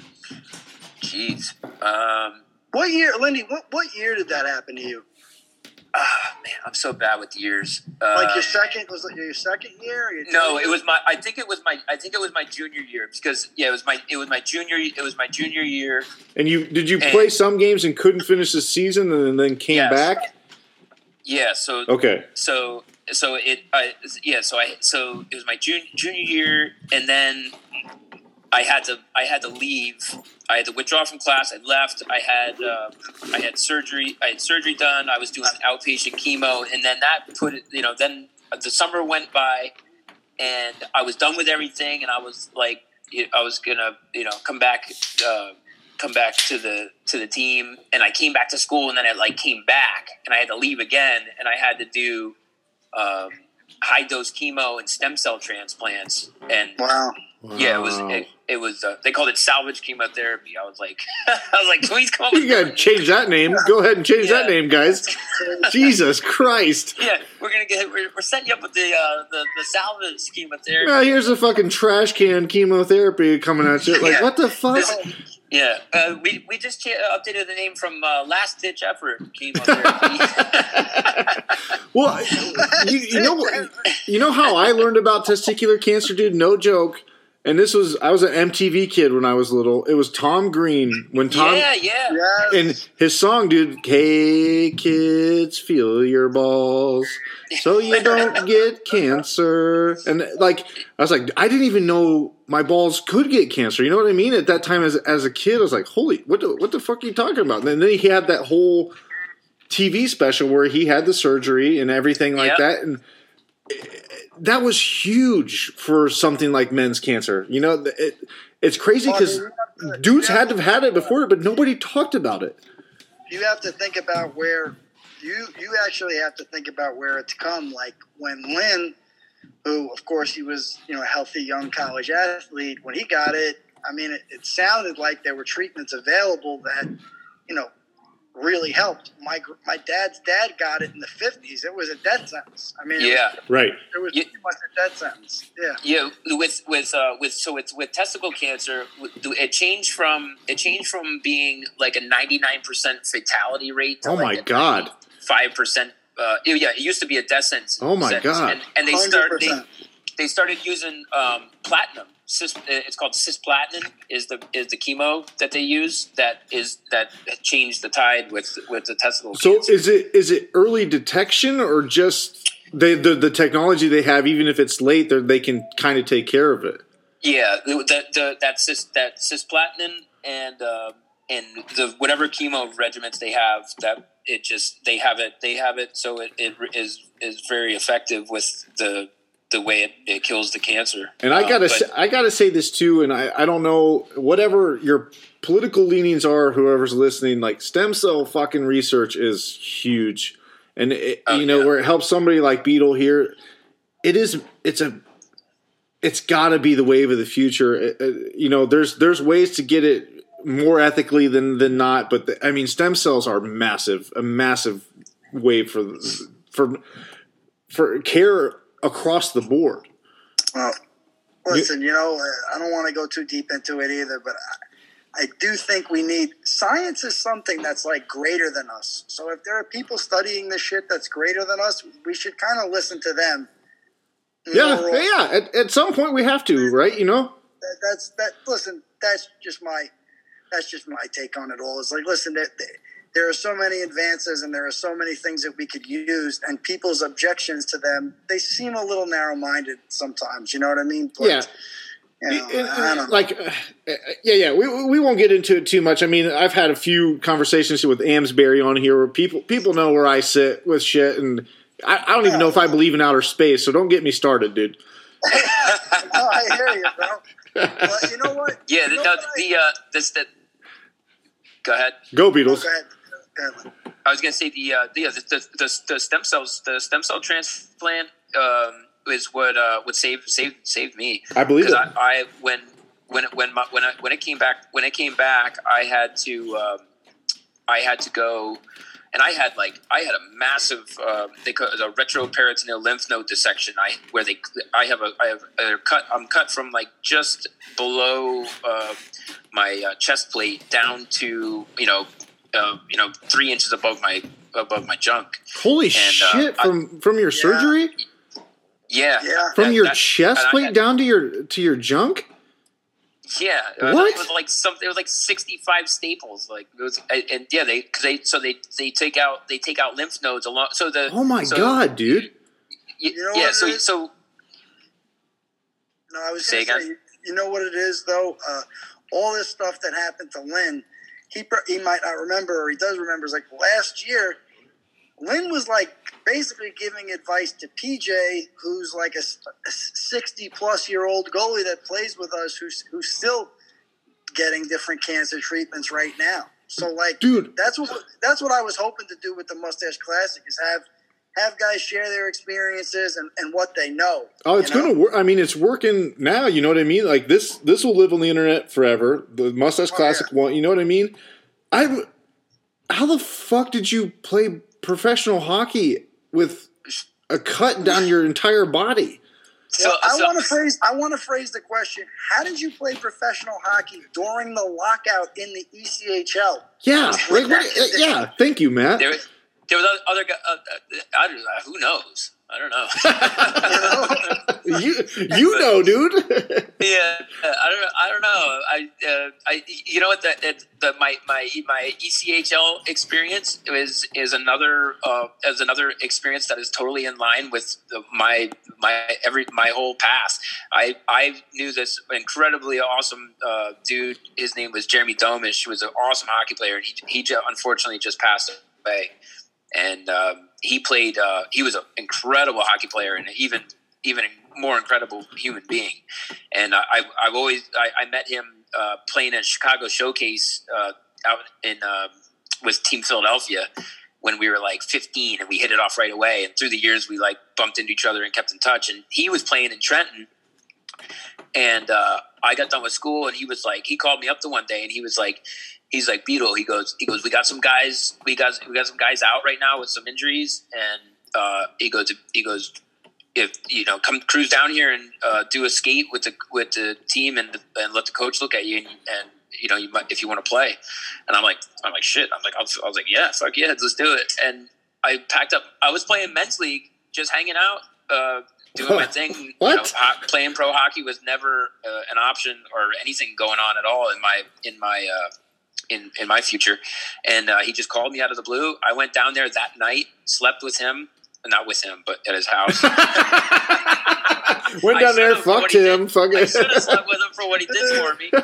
Jeez. What year, Lindy? What year did that happen to you? Man, I'm so bad with years. Like your second year? Or no, it was my. I think it was my junior year because it was my junior year. And did you play some games and couldn't finish the season and then came back? Yeah. So okay. So it was my junior year, and then I had to leave. I had to withdraw from class. I left. I had surgery. I had surgery done. I was doing outpatient chemo, and then that put it. Then the summer went by, and I was done with everything. And I was like, I was gonna, come back to the team. And I came back to school, and then I came back, and I had to leave again, and I had to do high dose chemo and stem cell transplants. And wow. Yeah, it was. They called it salvage chemotherapy. I was like, please come up. You gotta change that name. Go ahead and change that name, guys. Jesus Christ. Yeah, we're setting you up with the salvage chemotherapy. Well, here's a fucking trash can chemotherapy coming at you. Like, what the fuck? We just updated the name from last ditch effort chemotherapy. Well, you know how I learned about testicular cancer, dude? No joke. And I was an MTV kid when I was little. It was Tom Green. When Tom, and his song, dude, hey kids, feel your balls so you don't get cancer. And I was like, I didn't even know my balls could get cancer. You know what I mean? At that time as a kid, I was like, holy, what the fuck are you talking about? And then he had that whole TV special where he had the surgery and everything like that. And that was huge for something like men's cancer. It's crazy because dudes had to have had it before, but nobody talked about it. You have to think about where you actually have to think about where it's come. Like when Lynn, who of course he was a healthy young college athlete, when he got it, I mean it sounded like there were treatments available that really helped. My dad's dad got it in the 50s. It was a death sentence. I mean, right. It was pretty much a death sentence. Yeah. Yeah. With testicle cancer, it changed from being like a 99% fatality rate to my God, 5%. It used to be a death sentence. Oh my God. And they started using platinum. It's called cisplatin is the chemo that they use that changed the tide with the testicle cancer. So is it early detection or just the technology they have, even if it's late, they can kind of take care of it? Yeah, that cisplatin and the whatever chemo regimens they have, that they have it so it is very effective with the way it kills the cancer. And I gotta say this too, and I don't know, whatever your political leanings are, whoever's listening, like stem cell fucking research is huge. And where it helps somebody like Beetle here, it's gotta be the wave of the future. There's ways to get it more ethically than not, but stem cells are a massive wave for care across the board. Well, listen, I don't want to go too deep into it either, but I do think science is something that's like greater than us. So if there are people studying this shit that's greater than us, we should kind of listen to them. Yeah. At some point we have to, right? Listen, that's just my take on it all. It's like, listen, there are so many advances and there are so many things that we could use, and people's objections to them, they seem a little narrow-minded sometimes. You know what I mean? But, I don't know. We won't get into it too much. I mean, I've had a few conversations with Amsbury on here where people know where I sit with shit, and I don't even know if I believe in outer space, so don't get me started, dude. No, I hear you, bro. But you know what? Yeah, You know no, what go ahead. Go Go Beatles. ahead. Lynn. I was gonna say the stem cell transplant is what saved me. I believe it. I when it came back, I had to go, and I had a massive a retroperitoneal lymph node dissection. I'm cut from like just below my chest plate down to 3 inches above my junk. Holy shit! From your surgery? Yeah. From your chest plate down to your junk? Yeah. What? It was like something. It was like 65 staples. Like it was, and yeah, they take out lymph nodes along. So the Oh my god, dude! You know Yeah. what it is? So No, I was Say going to say, again? you know what it is, though? All this stuff that happened to Lynn, he might not remember, or he does remember, is like last year, Lynn was like basically giving advice to PJ, who's like a 60-plus-year-old goalie that plays with us, who's still getting different cancer treatments right now. So, like, Dude. that's what I was hoping to do with the Mustache Classic, is have guys share their experiences and what they know. Oh, it's going to work. I mean, it's working now. You know what I mean? Like this will live on the internet forever. The Mustache Classic one. You know what I mean? How the fuck did you play professional hockey with a cut down your entire body? Well, I want to phrase the question: how did you play professional hockey during the lockout in the ECHL? Yeah, like yeah. Thank you, Matt. There was other guys. I don't know. Who knows? I don't know. you know, dude. Yeah, I don't know. You know what? My ECHL experience is another experience that is totally in line with my whole past. I knew this incredibly awesome dude. His name was Jeremy Domish. He was an awesome hockey player, and he unfortunately just passed away. And he played. He was an incredible hockey player, and even a more incredible human being. And I met him playing at Chicago Showcase out in with Team Philadelphia when we were like 15, and we hit it off right away. And through the years, we like bumped into each other and kept in touch. And he was playing in Trenton, and I got done with school, and he called me up to one day, and he's like, Beetle, he goes, we got some guys some guys out right now with some injuries, and he goes, if come cruise down here and do a skate with the team and let the coach look at you, and you might, if you want to play. And I'm like shit. I was like, yeah, fuck yeah, let's do it. And I packed up. I was playing men's league, just hanging out, doing my thing. What? Playing pro hockey was never an option or anything going on at all in my future. And he just called me out of the blue. I went down there that night, slept with him, not with him, but at his house. Went down there, fucked him. I should have slept with him for what he did for me.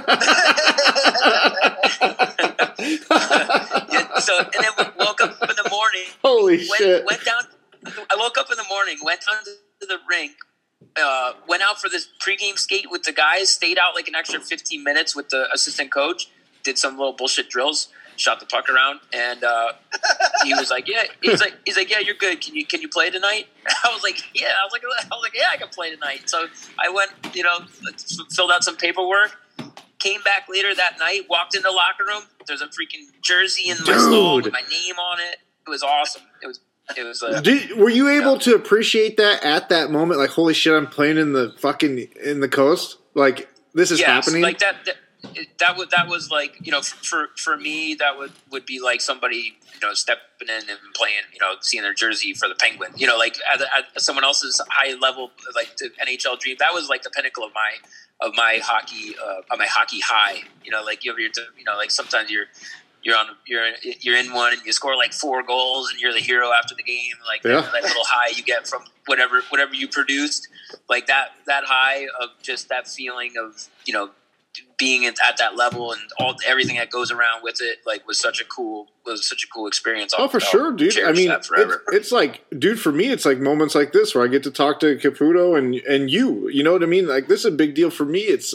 And then woke up in the morning. Holy shit. I woke up in the morning, went down to the rink, went out for this pregame skate with the guys, stayed out like an extra 15 minutes with the assistant coach, did some little bullshit drills, shot the puck around, and he was like, "Yeah." He's like, "Yeah, you're good. Can you play tonight?" I was like, "Yeah." I was like, "Yeah, I can play tonight." So I went, filled out some paperwork, came back later that night, walked in the locker room. There's a freaking jersey in my stall with my name on it. It was awesome. It was. Were you able to appreciate that at that moment? Like, holy shit, I'm playing in the coast. Like, this is happening. Like that was like, for me, that would be like somebody, stepping in and playing, seeing their jersey for the Penguin, like at someone else's high level, like the NHL dream. That was like the pinnacle of my hockey high, like like sometimes you're in one and you score like 4 goals and you're the hero after the game. Like that little high you get from whatever you produced, like that high of just that feeling of, being at that level and everything that goes around with it, like, was such a cool experience. Oh, for sure, dude. I mean, it's like, dude, for me, it's like moments like this where I get to talk to Caputo and you know what I mean? Like, this is a big deal for me. It's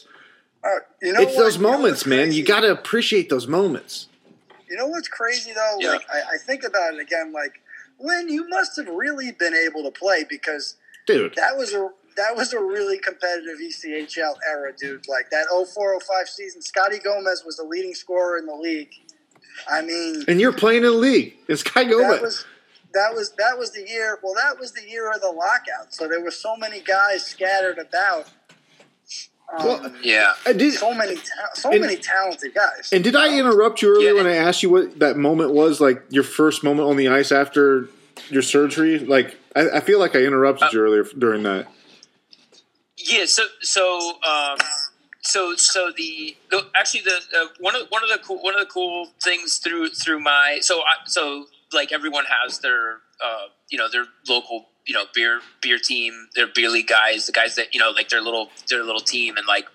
those moments, man. You got to appreciate those moments. You know what's crazy though? Yeah. Like, I think about it again. Like, Lynn, you must have really been able to play because, dude, that was a really competitive ECHL era, dude. Like that 04-05 season, Scotty Gomez was the leading scorer in the league. I mean, and you're playing in the league. It's Scotty Gomez. That was the year. Well, that was the year of the lockout. So there were so many guys scattered about. So many talented guys. And did I interrupt you earlier when I asked you what that moment was, like your first moment on the ice after your surgery? Like, I feel like I interrupted you earlier during that. Yeah. So one of the cool things through my like everyone has their their local beer team, their beer league guys, the guys that like their little team, and like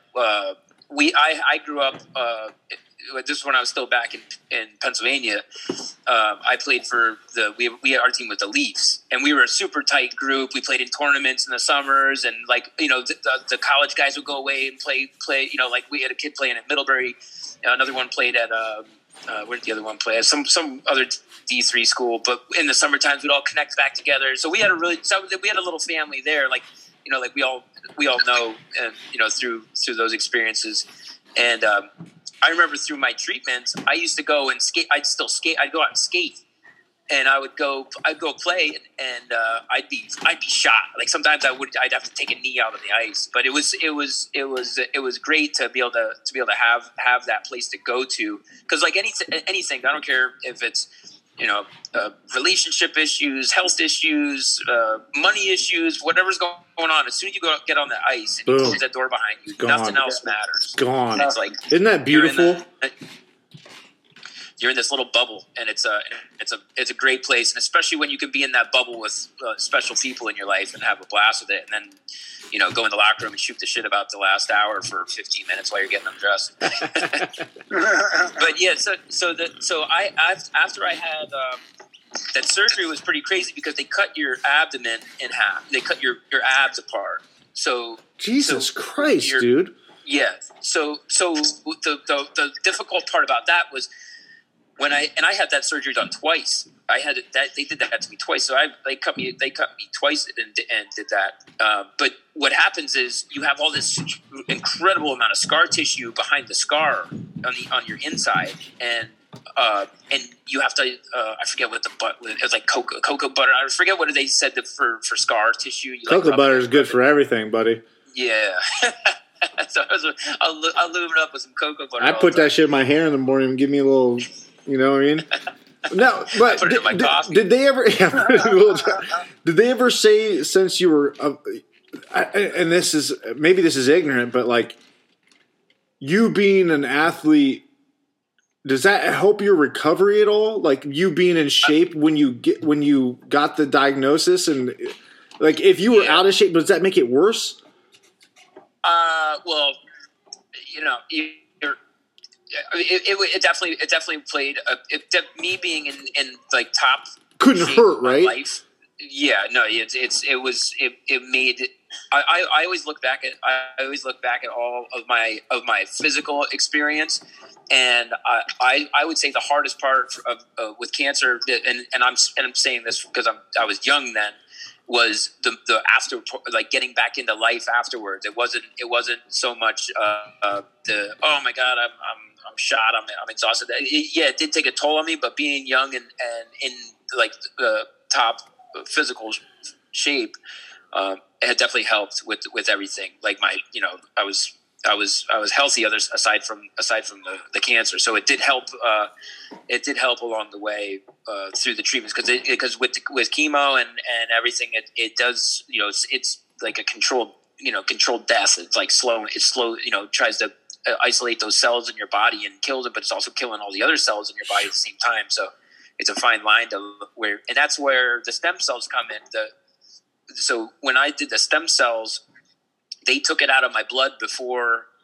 I grew up. This is when I was still back in Pennsylvania. I played for our team was the Leafs, and we were a super tight group. We played in tournaments in the summers, and like the college guys would go away and play. Like we had a kid playing at Middlebury, another one played at where did the other one play? At some other D3 school. But in the summer times, we'd all connect back together. So we had a little family there, like like we all know, and through those experiences. And I remember through my treatments, I used to go and skate. I'd still skate. I'd go out and skate, and I'd go play, and I'd be shot. Like sometimes I'd have to take a knee out on the ice. But it was great to be able to have that place to go to, because like anything, I don't care if it's relationship issues, health issues, money issues, whatever's going on. As soon as you get on the ice and you close that door behind you, nothing else matters. Gone. It's like, isn't that beautiful? You're in this little bubble, and it's a great place, and especially when you can be in that bubble with special people in your life and have a blast with it, and then go in the locker room and shoot the shit about the last hour for 15 minutes while you're getting undressed. But yeah, after I had that surgery was pretty crazy because they cut your abdomen in half. They cut your abs apart. So Jesus Christ, dude. Yeah. So the difficult part about that was when I had that surgery done twice. They did that to me twice. So they cut me twice and did that. But what happens is you have all this incredible amount of scar tissue behind the scar on your inside, and you have to I forget what it was, like cocoa butter. I forget what they said for scar tissue. Cocoa butter is good for everything, buddy. Yeah. So I'll lube it up with some cocoa butter. I put that shit in my hair in the morning and give me a little, you know what I mean? No, but put it in my coffee. Did they ever? Did they ever say, since you were, and this is ignorant, but like you being an athlete, does that help your recovery at all? Like you being in shape when you got the diagnosis, and like if you were out of shape, does that make it worse? Well, it definitely played. Me being in like top couldn't hurt, right? Life. Yeah, no, it made. I always look back at all of my physical experience, and I would say the hardest part with cancer, and I'm saying this because I was young then, was the after, like getting back into life afterwards. It wasn't so much the oh my god, I'm shot, I'm exhausted. It did take a toll on me, but being young and in like the top physical shape, it had definitely helped with everything. Like I was healthy aside from the cancer, so it did help. It did help along the way through the treatments because with chemo and everything, it does it's like a controlled death. It's like slow. It's slow. Tries to isolate those cells in your body and kill them, but it's also killing all the other cells in your body at the same time. So it's a fine line and that's where the stem cells come in. So when I did the stem cells, they took it out of my blood before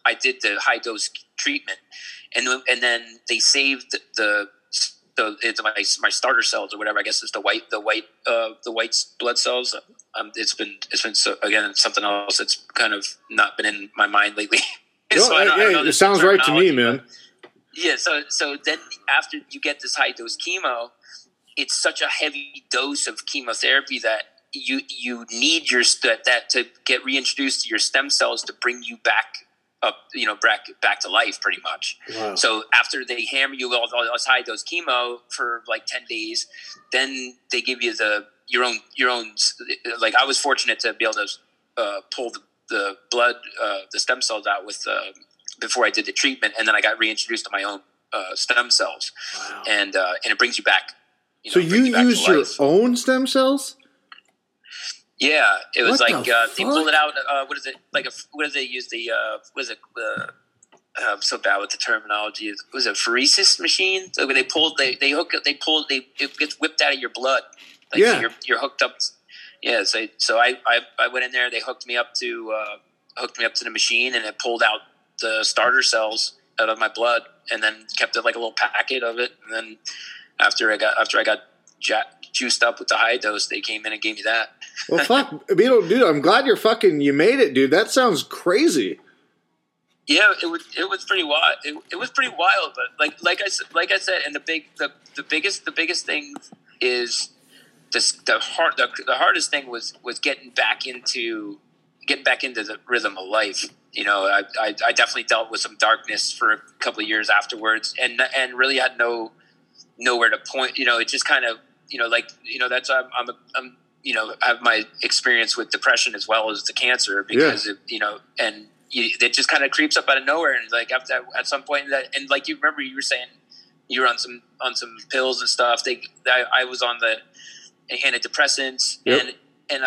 I did the high dose treatment, and then they saved it's my starter cells or whatever. I guess it's the white blood cells. It's been so, again, something else that's kind of not been in my mind lately. So I don't know it sounds right to me, man. Yeah. So then after you get this high dose chemo, it's such a heavy dose of chemotherapy that you need that to get reintroduced to your stem cells to bring you back up, back to life, pretty much. Wow. So after they hammer you all this high dose chemo for like 10 days, then they give you your own. Like, I was fortunate to be able to pull the blood, the stem cells out with before I did the treatment, and then I got reintroduced to my own stem cells. Wow. And it brings you back. So you used your own stem cells? Yeah, it was What like the they fuck? pulled it out. What is it? What do they use? I'm so bad with the terminology. It was a pheresis machine. So they it gets whipped out of your blood. Like, Yeah. so you're hooked up. Yeah, so I went in there. They hooked me up to the machine, and it pulled out the starter cells out of my blood, and then kept it like a little packet of it. And then after I got juiced up with the high dose, they came in and gave me that. Well, fuck, Beetle, dude, I'm glad you made it, dude. That sounds crazy. Yeah, it was pretty wild. It was pretty wild, but like I said, and the biggest thing is the hardest thing was getting back into the rhythm of life. I definitely dealt with some darkness for a couple of years afterwards, and really had nowhere to point. It just kind of that's I'm I have my experience with depression as well as the cancer, because it just kind of creeps up out of nowhere, and like at some point and like you remember you were saying you were on some pills and stuff. I was on the antidepressants. Yep. And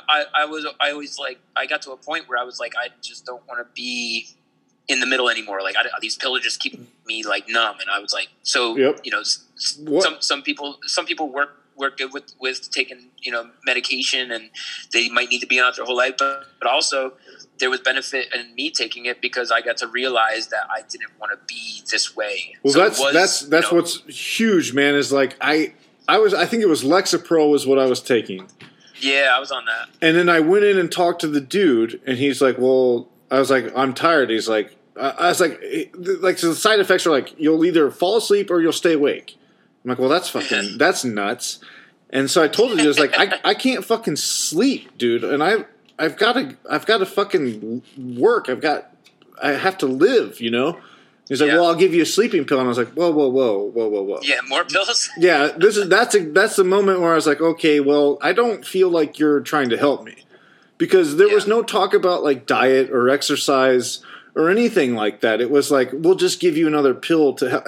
I got to a point where I was like, I just don't want to be in the middle anymore. Like, these pills just keep me like numb. And I was like, so, Yep. some people work good with taking, medication, and they might need to be on it their whole life. But also there was benefit in me taking it, because I got to realize that I didn't want to be this way. Well, So that's what's huge, man, is like, I think it was Lexapro was what I was taking. Yeah, I was on that. And then I went in and talked to the dude, and he's like, well, I was like, I'm tired. He's like, I was like, so the side effects are like, you'll either fall asleep or you'll stay awake. I'm like, well, that's nuts. And so I told him, he was like, I can't fucking sleep, dude. And I've got to fucking work. I have to live, He's like, well, I'll give you a sleeping pill. And I was like, whoa. Yeah, more pills? Yeah, that's the moment where I was like, okay, well, I don't feel like you're trying to help me. Because there was no talk about like diet or exercise or anything like that. It was like, we'll just give you another pill to help.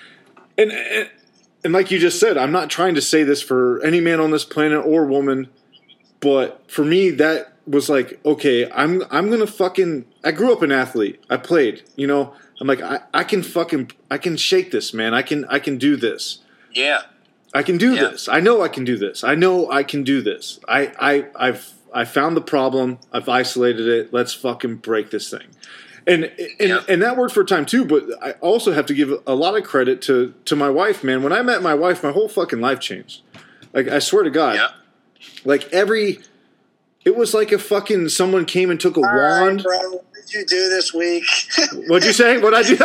And like you just said, I'm not trying to say this for any man on this planet or woman, but for me, that was like, okay, I'm gonna fucking. I grew up an athlete. I played. I'm like, I can shake this, man. I can do this. Yeah. I can do this. I know I can do this. I know I can do this. I found the problem. I've isolated it. Let's fucking break this thing. And that worked for a time too, but I also have to give a lot of credit to my wife, man. When I met my wife, my whole fucking life changed. Like, I swear to God. Yeah. Like, it was like a fucking someone came and took a wand. Right, bro. What did you do this week? What'd you say? What'd I do?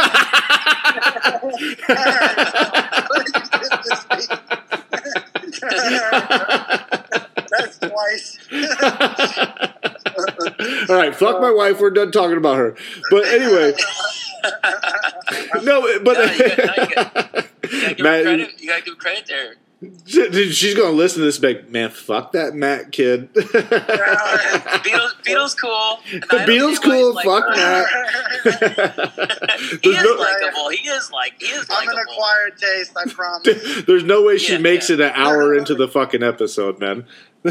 That's twice. All right, fuck my wife. We're done talking about her. But anyway, no, but you gotta give credit there. She's gonna listen to this, like, man, fuck that Matt kid. Beatles cool. The Beatles cool. Fuck Matt. He is likable. He is likable. I'm an acquired taste, I promise. There's no way she makes it an hour into the fucking episode, man. No,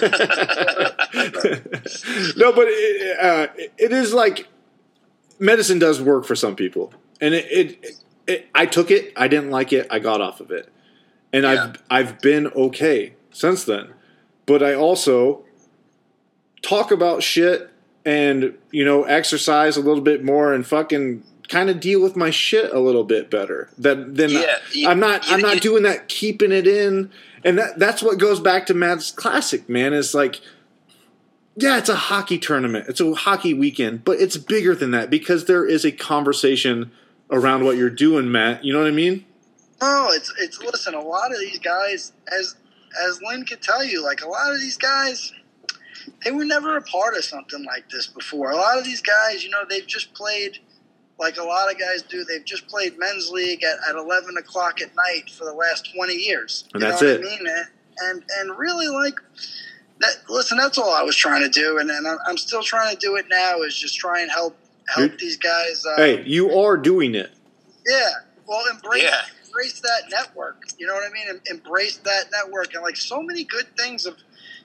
but it is like, medicine does work for some people, and I took it. I didn't like it. I got off of it. And I've been okay since then. But I also talk about shit and, exercise a little bit more and fucking kind of deal with my shit a little bit better. I'm not doing that, keeping it in. And that's what goes back to Matt's classic, man. It's like, yeah, it's a hockey tournament. It's a hockey weekend, but it's bigger than that because there is a conversation around what you're doing, Matt. You know what I mean? No, it's listen, a lot of these guys, as Lynn could tell you, like a lot of these guys, they were never a part of something like this before. A lot of these guys, they've just played, like a lot of guys do, they've just played men's league at 11 o'clock at night for the last 20 years. And that's it. What I mean? And really, like, that. Listen, that's all I was trying to do, and I'm still trying to do it now, is just try and help these guys. Hey, you are doing it. Yeah. Well, embrace that network. You know what I mean? Embrace that network. And, like, so many good things have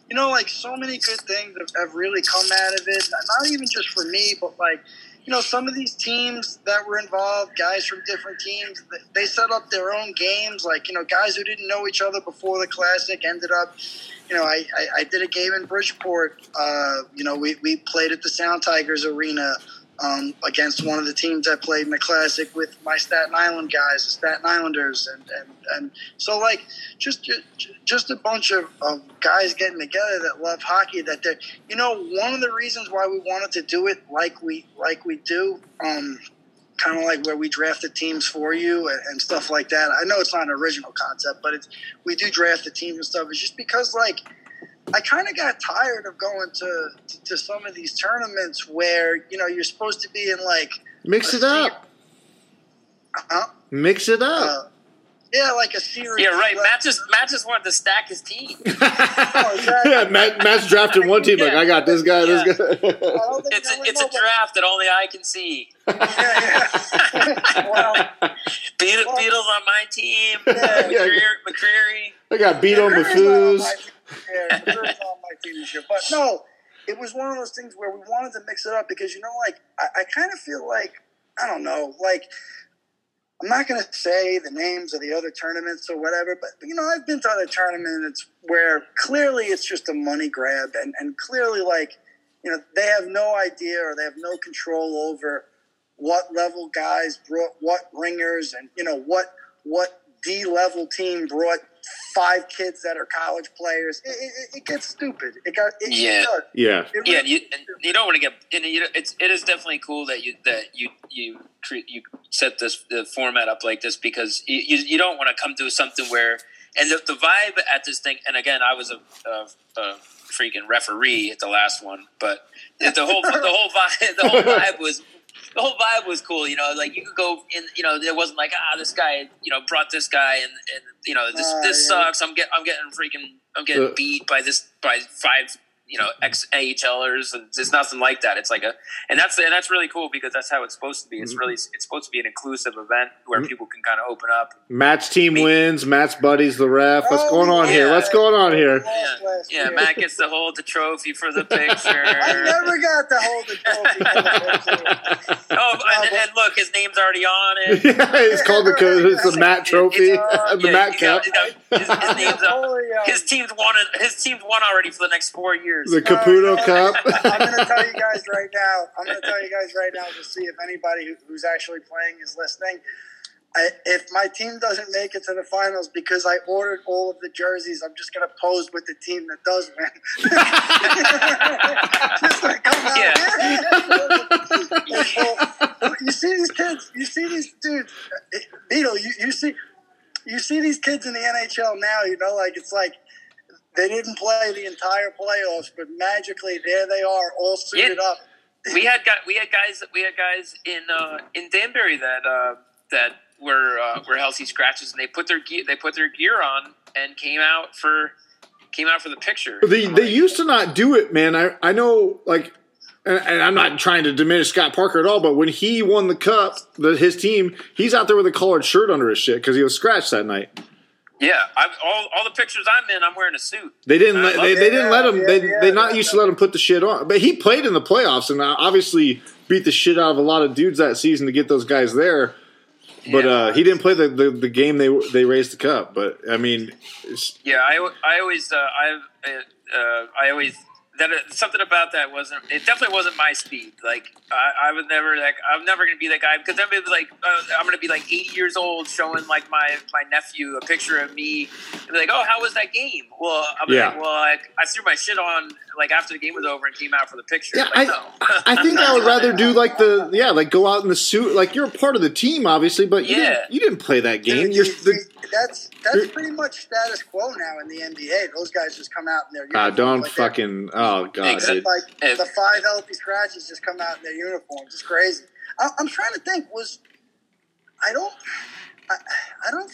really come out of it. Not even just for me, but, like, some of these teams that were involved, guys from different teams, they set up their own games. Like, guys who didn't know each other before the Classic ended up, I did a game in Bridgeport. We played at the Sound Tigers Arena against one of the teams that played in the Classic with my Staten Island guys, the Staten Islanders. And so, like, just a bunch of guys getting together that love hockey, that they're, one of the reasons why we wanted to do it like we do, kind of like where we drafted teams for you and stuff like that. I know it's not an original concept, but we do draft the teams and stuff. It's just because, like, I kind of got tired of going to some of these tournaments where, you're supposed to be in, like... Mix it up. Mix it up. Yeah, like a series. Yeah, right. Matt just wanted to stack his team. Yeah, Matt's drafting one team. Like, I got this guy, this guy. It's a draft that only I can see. Well, Beatles on my team. McCreary. I got Beetle Mafouz. McCreary's on my team this year. But no, it was one of those things where we wanted to mix it up because, like, I kind of feel like, I don't know, like, I'm not going to say the names of the other tournaments or whatever, but, I've been to other tournaments where clearly it's just a money grab and clearly, like, they have no idea or they have no control over what level guys brought what ringers and, what D-level team brought 5 kids that are college players. It gets stupid. You don't want to get. It is definitely cool that you set the format up like this because you don't want to come to something where and the vibe at this thing. And again, I was a freaking referee at the last one, but the whole vibe was cool. Like you could go in. It wasn't like this guy brought this guy and this sucks. I'm getting beat by 5 ex-AHLers, and there's nothing like that. It's like and that's really cool because that's how it's supposed to be. It's supposed to be an inclusive event where people can kind of open up. Matt's team wins. Matt's buddy's the ref. What's going on here? Yeah, Matt gets to hold the trophy for the picture. I never got to hold the trophy for the picture. And look, his name's already on it. Yeah, it's called the Matt Trophy, the Matt Cup. His name's up. His team's won already for the next 4 years. The Caputo Cup. I'm going to tell you guys right now to see if anybody who's actually playing is listening. If my team doesn't make it to the finals because I ordered all of the jerseys, I'm just going to pose with the team that does win. Just like, come out. You see these kids. You see these dudes. Beetle, you see these kids in the NHL now. Like it's like they didn't play the entire playoffs, but magically there they are, all suited up. We had guys in Danbury that were healthy scratches, and they put their gear on and came out for the picture. They used to not do it, man. I know, like, and I'm not trying to diminish Scott Parker at all, but when he won the cup, his team, he's out there with a collared shirt under his shit because he was scratched that night. Yeah, all the pictures I'm in, I'm wearing a suit. They didn't let him. They not used to let him put the shit on, but he played in the playoffs and obviously beat the shit out of a lot of dudes that season to get those guys there. But he didn't play the game they raised the cup. But I mean, I always something about that it definitely wasn't my speed. Like I was never like, I'm never going to be that guy, because then it was like, I'm going to be like 80 years old showing like my nephew a picture of me and be like, oh, how was that game? Well, I'm like, well, I threw my shit on like after the game was over and came out for the picture. Yeah, like, no. I think I would rather do like like go out in the suit. Like you're a part of the team, obviously, but you didn't play that game. That's pretty much status quo now in the NBA. Those guys just come out in their uniforms. Don't fucking oh god, dude. Like the 5 healthy scratches just come out in their uniforms. It's crazy. I'm trying to think. I don't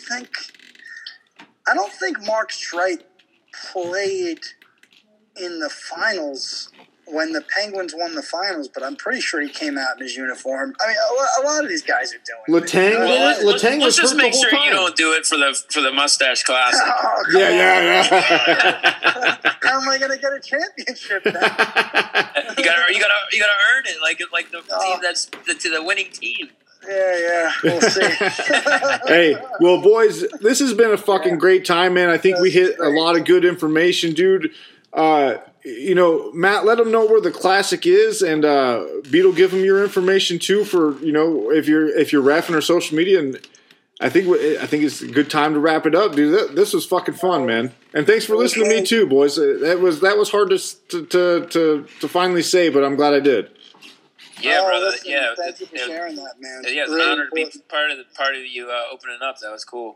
think Mark Streit played in the finals when the Penguins won the finals, but I'm pretty sure he came out in his uniform. I mean, a lot of these guys are doing it. Letang let's just make sure time. you don't do it for the mustache classic. Oh, yeah. How am I going to get a championship then? you gotta earn it, like the team that's to the winning team. Yeah, we'll see. Hey, well, boys, this has been a fucking great time, man. I think we hit a lot of good information, dude. Matt, let them know where the classic is, and Beetle, give them your information too for if you're reffing or social media. And I think it's a good time to wrap it up, dude. This was fucking fun, man. And thanks for listening to me too, boys. That was hard to finally say, but I'm glad I did. Yeah, brother. Listen, thank you for sharing that, man. Yeah, it's an honor to be part of you opening up. That was cool.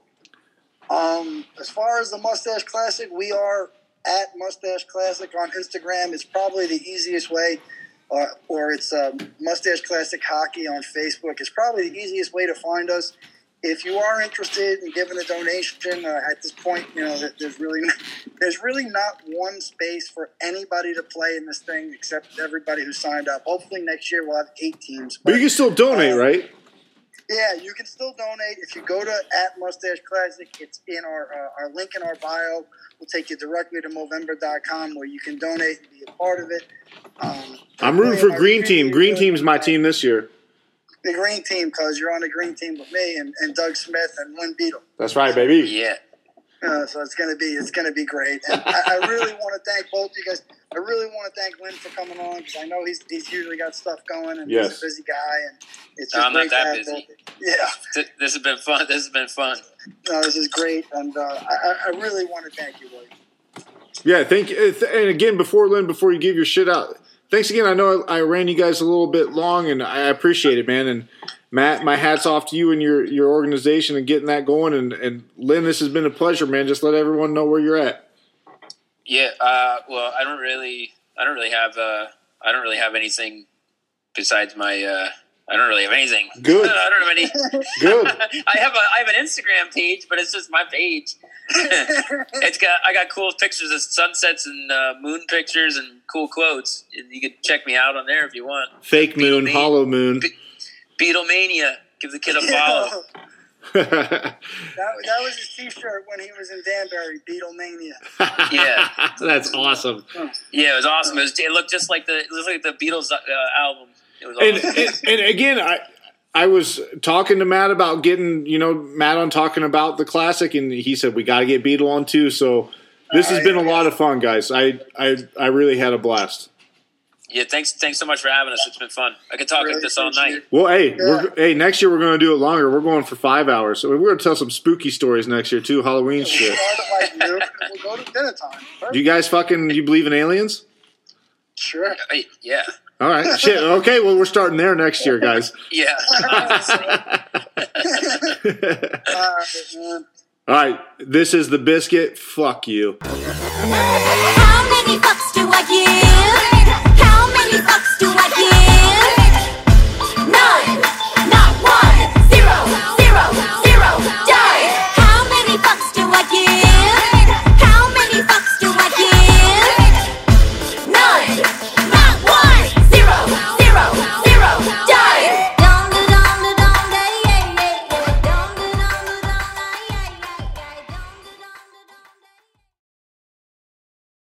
As far as the Mustache Classic, we are at Mustache Classic on Instagram. It's probably the easiest way, or it's Mustache Classic Hockey on Facebook. It's probably the easiest way to find us. If you are interested in giving a donation, at this point, there's really not one space for anybody to play in this thing except everybody who signed up. Hopefully next year we'll have 8 teams. But you can still donate, right? Yeah, you can still donate. If you go to @Mustache Classic, it's in our link in our bio. We'll take you directly to Movember.com where you can donate and be a part of it. I'm rooting for Green Team. Green Team's my team this year. The Green Team, because you're on the Green Team with me and Doug Smith and Lynn Beetle. That's right, baby. Yeah. So it's gonna be great. And I really want to thank both you guys. I really want to thank Lynn for coming on, because I know he's usually got stuff going and he's a busy guy, and it's just I'm not that busy. Yeah. This has been fun. No, this is great, and I really want to thank you, Willie. Yeah, thank you. And again, before you give your shit out, thanks again. I know I ran you guys a little bit long, and I appreciate it, man. And Matt, my hat's off to you and your organization and getting that going. And Lynn, this has been a pleasure, man. Just let everyone know where you're at. Yeah. Well, I don't really have anything besides my. I don't really have anything. Good. I don't have any. Good. I have an Instagram page, but it's just my page. I got cool pictures of sunsets and moon pictures and cool quotes. You can check me out on there if you want. Fake moon, hollow moon. Beatlemania. Give the kid a follow. That was his T-shirt when he was in Danbury. Beatlemania. Yeah, that's awesome. Yeah, it was awesome. It looked just like the Beatles album. It was awesome. And again, I was talking to Matt about getting Matt on talking about the classic, and he said we got to get Beetle on too. So this has been a lot of fun, guys. I really had a blast. Yeah, thanks so much for having us. It's been fun. I could talk like this all night. Well, hey, next year we're going to do it longer. We're going for 5 hours. So we're going to tell some spooky stories next year too, Halloween shit. We'll go to dinner time. Do you guys you believe in aliens? Sure. Yeah. All right. Shit. Okay. Well, we're starting there next year, guys. Yeah. All right. This is the Biscuit. Fuck you. How many fucks do I give?